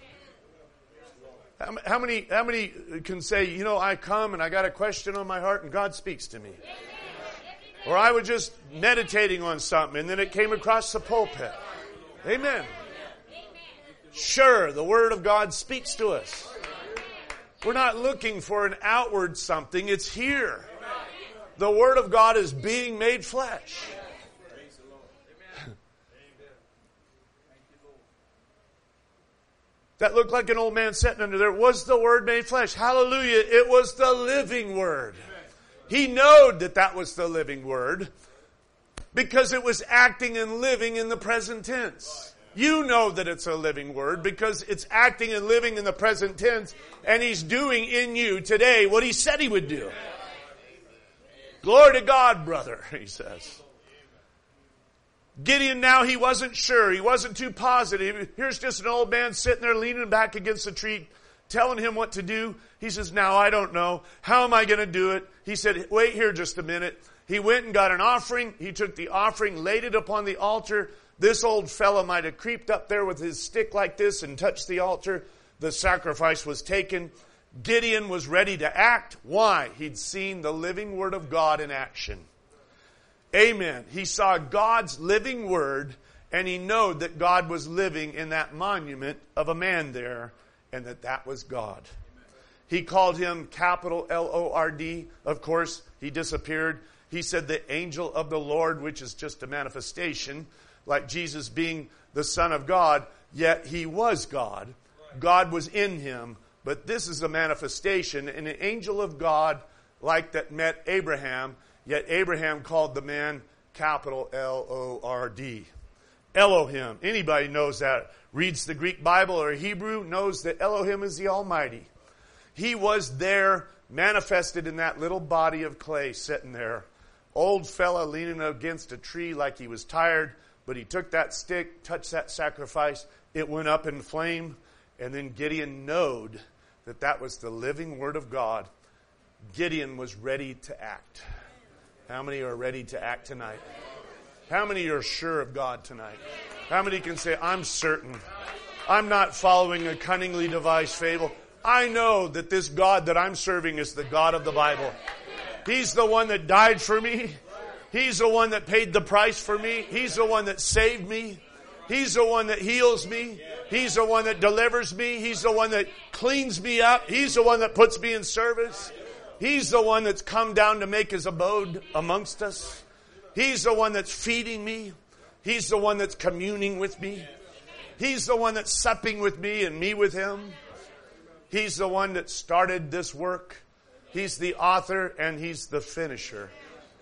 How, how many, how many can say, you know, I come and I got a question on my heart and God speaks to me? Or I was just meditating on something and then it came across the pulpit. Amen. Sure, the Word of God speaks to us. We're not looking for an outward something. It's here. The Word of God is being made flesh. That looked like an old man sitting under there was the Word made flesh. Hallelujah. It was the living Word. He knowed that that was the living Word because it was acting and living in the present tense. You know that it's a living Word because it's acting and living in the present tense, and He's doing in you today what He said He would do. Glory to God, brother, he says. Gideon now, he wasn't sure. He wasn't too positive. Here's just an old man sitting there leaning back against a tree, telling him what to do. He says, now I don't know. How am I going to do it? He said, wait here just a minute. He went and got an offering. He took the offering, laid it upon the altar. This old fella might have creeped up there with his stick like this and touched the altar. The sacrifice was taken. Gideon was ready to act. Why? He'd seen the living Word of God in action. Amen. He saw God's living Word, and he knew that God was living in that monument of a man there, and that that was God. He called him capital L O R D. Of course, he disappeared. He said the angel of the Lord, which is just a manifestation, like Jesus being the Son of God, yet he was God. God was in him, but this is a manifestation, and an angel of God like that met Abraham. Yet Abraham called the man capital L O R D. Elohim. Anybody knows that. Reads the Greek Bible or Hebrew knows that Elohim is the Almighty. He was there manifested in that little body of clay sitting there. Old fella leaning against a tree like he was tired, but he took that stick, touched that sacrifice. It went up in flame, and then Gideon knowed that that was the living Word of God. Gideon was ready to act. How many are ready to act tonight? How many are sure of God tonight? How many can say, I'm certain. I'm not following a cunningly devised fable. I know that this God that I'm serving is the God of the Bible. He's the one that died for me. He's the one that paid the price for me. He's the one that saved me. He's the one that heals me. He's the one that delivers me. He's the one that cleans me up. He's the one that puts me in service. He's the one that's come down to make his abode amongst us. He's the one that's feeding me. He's the one that's communing with me. He's the one that's supping with me and me with him. He's the one that started this work. He's the author and he's the finisher.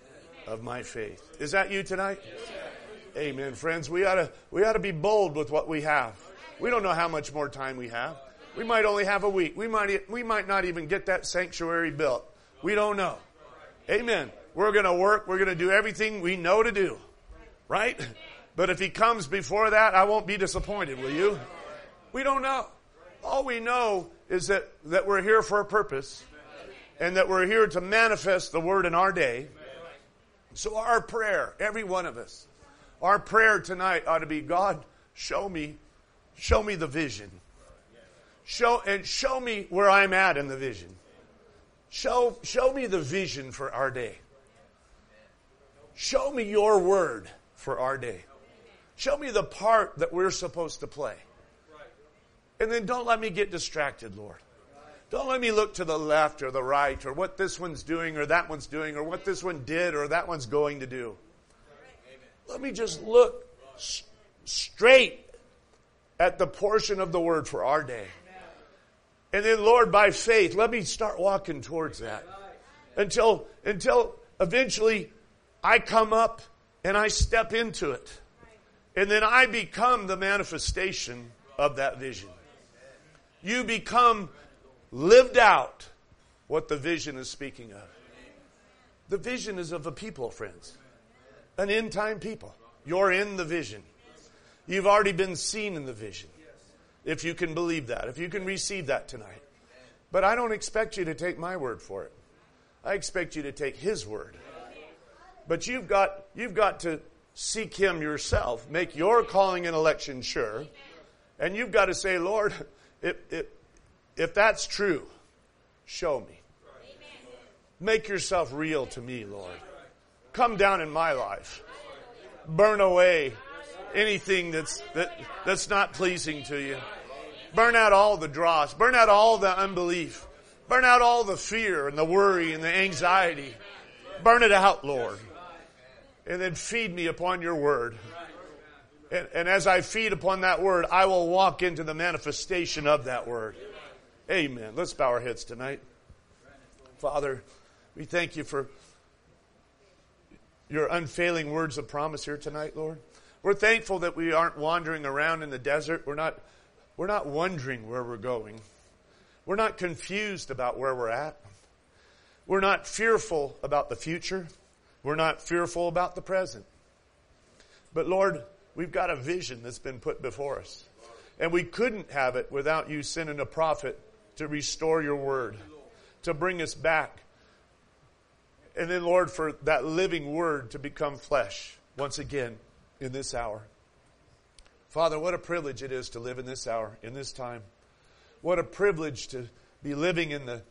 of my faith. Is that you tonight? Amen, friends. We ought to, we ought to be bold with what we have. We don't know how much more time we have. We might only have a week. We might, we might not even get that sanctuary built. We don't know. Amen. We're going to work. We're going to do everything we know to do. Right? But if he comes before that, I won't be disappointed, will you? We don't know. All we know is that, that we're here for a purpose and that we're here to manifest the word in our day. So our prayer, every one of us, our prayer tonight ought to be, God, show me, show me the vision. Show, and show me where I'm at in the vision. Show, show me the vision for our day. Show me your word for our day. Show me the part that we're supposed to play. And then don't let me get distracted, Lord. Don't let me look to the left or the right or what this one's doing or that one's doing or what this one did or that one's going to do. Let me just look s- straight at the portion of the word for our day. And then, Lord, by faith, let me start walking towards that. Until, until eventually I come up and I step into it. And then I become the manifestation of that vision. You become lived out what the vision is speaking of. The vision is of a people, friends. An end time people. You're in the vision. You've already been seen in the vision. If you can believe that. If you can receive that tonight. But I don't expect you to take my word for it. I expect you to take His word. But you've got, you've got to seek Him yourself. Make your calling and election sure. And you've got to say, Lord, if, if, if that's true, show me. Make yourself real to me, Lord. Come down in my life. Burn away anything that's, that, that's not pleasing to you. Burn out all the dross. Burn out all the unbelief. Burn out all the fear and the worry and the anxiety. Burn it out, Lord. And then feed me upon your word. And, and as I feed upon that word, I will walk into the manifestation of that word. Amen. Let's bow our heads tonight. Father, we thank you for your unfailing words of promise here tonight, Lord. We're thankful that we aren't wandering around in the desert. We're not, we're not wondering where we're going. We're not confused about where we're at. We're not fearful about the future. We're not fearful about the present. But Lord, we've got a vision that's been put before us. And we couldn't have it without you sending a prophet to restore your word, to bring us back. And then, Lord, for that living word to become flesh once again in this hour. Father, what a privilege it is to live in this hour, in this time. What a privilege to be living in the,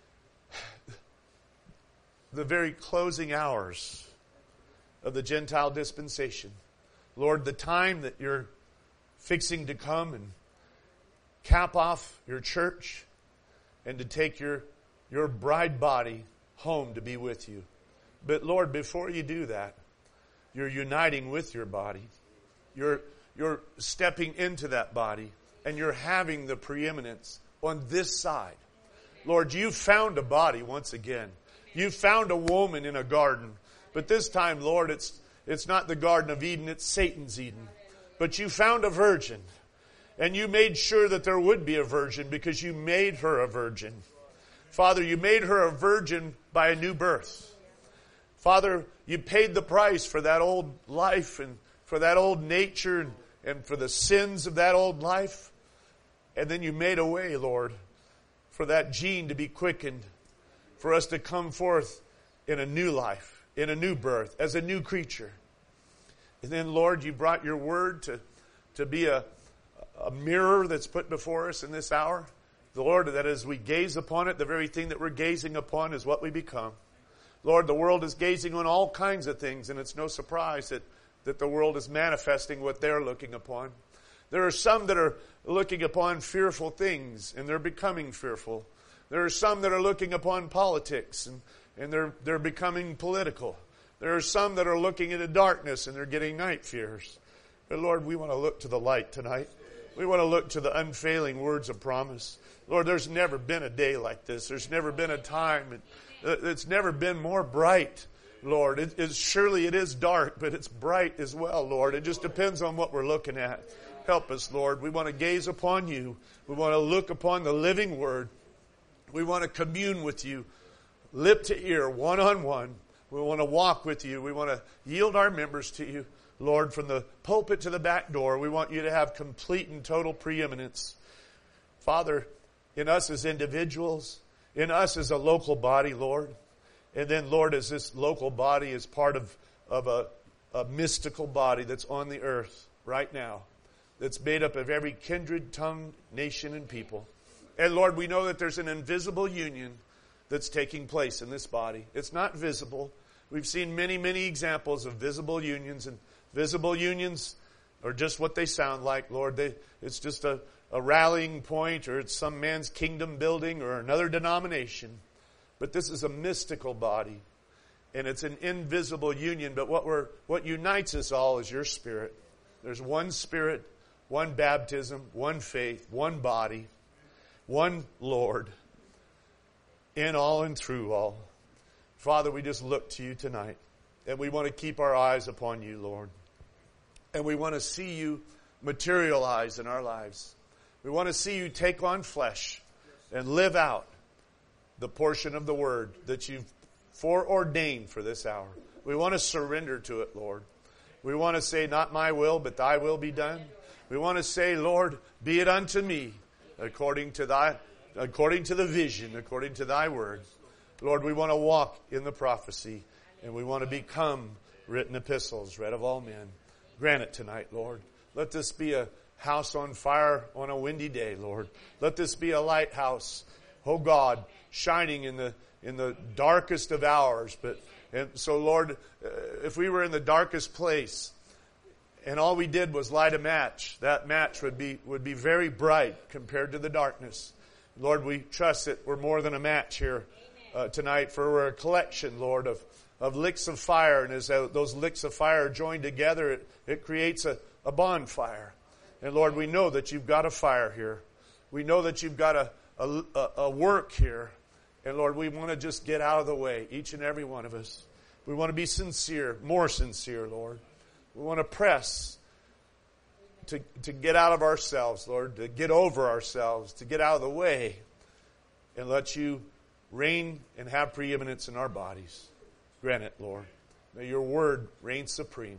the very closing hours of the Gentile dispensation. Lord, the time that you're fixing to come and cap off your church and to take your, your bride body home to be with you. But Lord, before you do that, you're uniting with your body. You're, you're stepping into that body and you're having the preeminence on this side. Lord, you found a body once again. You found a woman in a garden. But this time, Lord, it's, it's not the Garden of Eden, it's Satan's Eden. But you found a virgin. And you made sure that there would be a virgin because you made her a virgin. Father, you made her a virgin by a new birth. Father, you paid the price for that old life and for that old nature and, and for the sins of that old life. And then you made a way, Lord, for that gene to be quickened, for us to come forth in a new life, in a new birth, as a new creature. And then, Lord, you brought your word to, to be a, a mirror that's put before us in this hour. The Lord, that as we gaze upon it, the very thing that we're gazing upon is what we become. Lord, the world is gazing on all kinds of things, and it's no surprise that, that the world is manifesting what they're looking upon. There are some that are looking upon fearful things, and they're becoming fearful. There are some that are looking upon politics, and, and they're, they're becoming political. There are some that are looking into darkness, and they're getting night fears. But Lord, we want to look to the light tonight. We want to look to the unfailing words of promise. Lord, there's never been a day like this. There's never been a time. It's never been more bright Lord. It is, surely it is dark, but it's bright as well, Lord. It just depends on what we're looking at. Help us, Lord. We want to gaze upon you. We want to look upon the living word. We want to commune with you, lip to ear, one-on-one. We want to walk with you. We want to yield our members to you. Lord, from the pulpit to the back door, we want you to have complete and total preeminence. Father, in us as individuals, in us as a local body, Lord, and then, Lord, as this local body is part of, of a, a mystical body that's on the earth right now, that's made up of every kindred, tongue, nation, and people. And Lord, we know that there's an invisible union that's taking place in this body. It's not visible. We've seen many, many examples of visible unions, and visible unions are just what they sound like, Lord. They, it's just a, a rallying point, or it's some man's kingdom building or another denomination. But this is a mystical body, and it's an invisible union. But what we're, what unites us all is your Spirit. There's one Spirit, one baptism, one faith, one body, one Lord, in all and through all. Father, we just look to you tonight, and we want to keep our eyes upon you, Lord. And we want to see you materialize in our lives. We want to see you take on flesh and live out the portion of the word that you've foreordained for this hour. We want to surrender to it, Lord. We want to say, not my will, but thy will be done. We want to say, Lord, be it unto me according to thy, according to the vision, according to thy word. Lord, we want to walk in the prophecy, and we want to become written epistles, read of all men. Grant it tonight, Lord. Let this be a house on fire on a windy day, Lord. Let this be a lighthouse, oh God, shining in the in the darkest of hours. But and so, Lord, uh, if we were in the darkest place and all we did was light a match, that match would be would be very bright compared to the darkness. Lord, we trust that we're more than a match here uh, tonight, for we're a collection, Lord, of of licks of fire, and as those licks of fire are joined together, it, it creates a, a bonfire. And Lord, we know that you've got a fire here. We know that you've got a, a, a work here. And Lord, we want to just get out of the way, each and every one of us. We want to be sincere, more sincere, Lord. We want to press to, to get out of ourselves, Lord, to get over ourselves, to get out of the way, and let you reign and have preeminence in our bodies. Grant it, Lord. May your word reign supreme.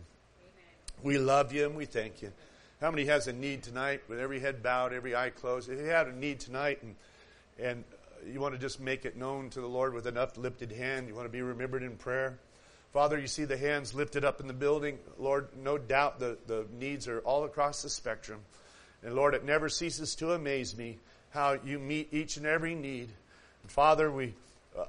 We love you and we thank you. How many has a need tonight with every head bowed, every eye closed? If you have a need tonight and and you want to just make it known to the Lord with an uplifted hand, you want to be remembered in prayer. Father, you see the hands lifted up in the building. Lord, no doubt the, the needs are all across the spectrum. And Lord, it never ceases to amaze me how you meet each and every need. And Father, we, uh,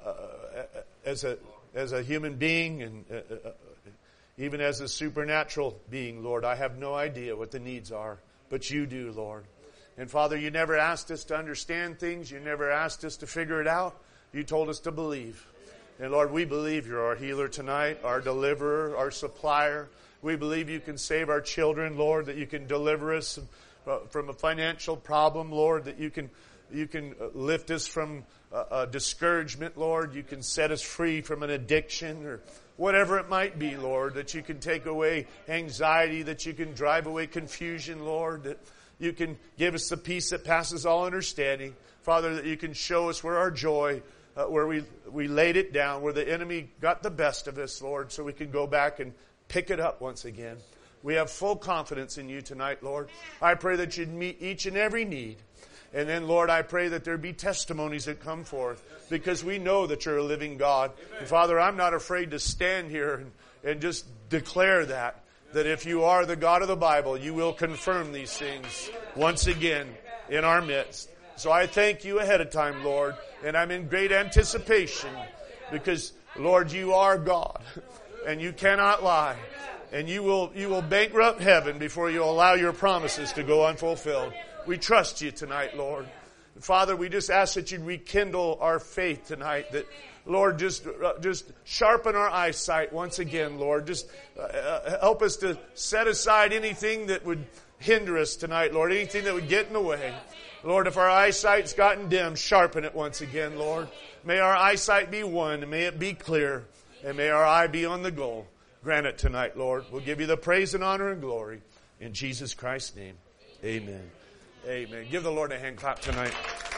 as a as a human being and uh, uh, even as a supernatural being, Lord, I have no idea what the needs are, but you do, Lord. And Father, you never asked us to understand things. You never asked us to figure it out. You told us to believe. And Lord, we believe you're our healer tonight, our deliverer, our supplier. We believe you can save our children, Lord, that you can deliver us from a financial problem, Lord, that you can you can lift us from a, a discouragement, Lord. You can set us free from an addiction or whatever it might be, Lord, that you can take away anxiety, that you can drive away confusion, Lord, that you can give us the peace that passes all understanding. Father, that you can show us where our joy, uh, where we, we laid it down, where the enemy got the best of us, Lord, so we can go back and pick it up once again. We have full confidence in you tonight, Lord. I pray that you'd meet each and every need. And then, Lord, I pray that there be testimonies that come forth, because we know that you're a living God. And Father, I'm not afraid to stand here and, and just declare that, that if you are the God of the Bible, you will confirm these things once again in our midst. So I thank you ahead of time, Lord, and I'm in great anticipation because, Lord, you are God and you cannot lie. And you will you will bankrupt heaven before you allow your promises to go unfulfilled. We trust you tonight, Lord. Father, we just ask that you'd rekindle our faith tonight. That, Lord, just uh, just sharpen our eyesight once again, Lord. Just uh, help us to set aside anything that would hinder us tonight, Lord. Anything that would get in the way. Lord, if our eyesight's gotten dim, sharpen it once again, Lord. May our eyesight be one, and may it be clear. And may our eye be on the goal. Grant it tonight, Lord. We'll give you the praise and honor and glory. In Jesus Christ's name, amen. Amen. Give the Lord a hand clap tonight.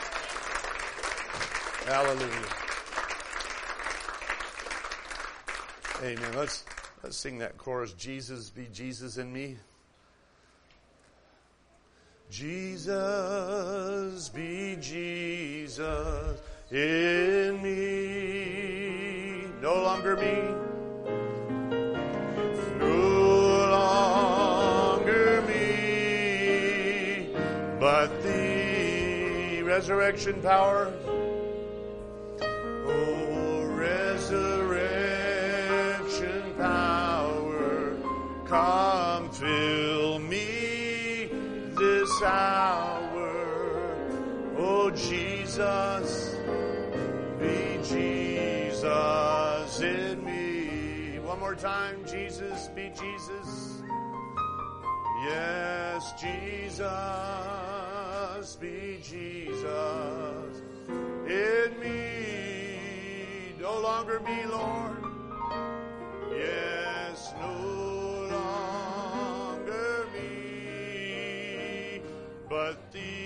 Hallelujah. Amen. Let's, let's sing that chorus. Jesus, be Jesus in me. Jesus, be Jesus in me. No longer me. No longer me. But the resurrection power. Oh, resurrection power. Come fill me this hour. Oh, Jesus, be Jesus in me. One more time. Jesus, be Jesus. Yes, Jesus, be Jesus in me. No longer me, Lord. Yes, no longer me, but the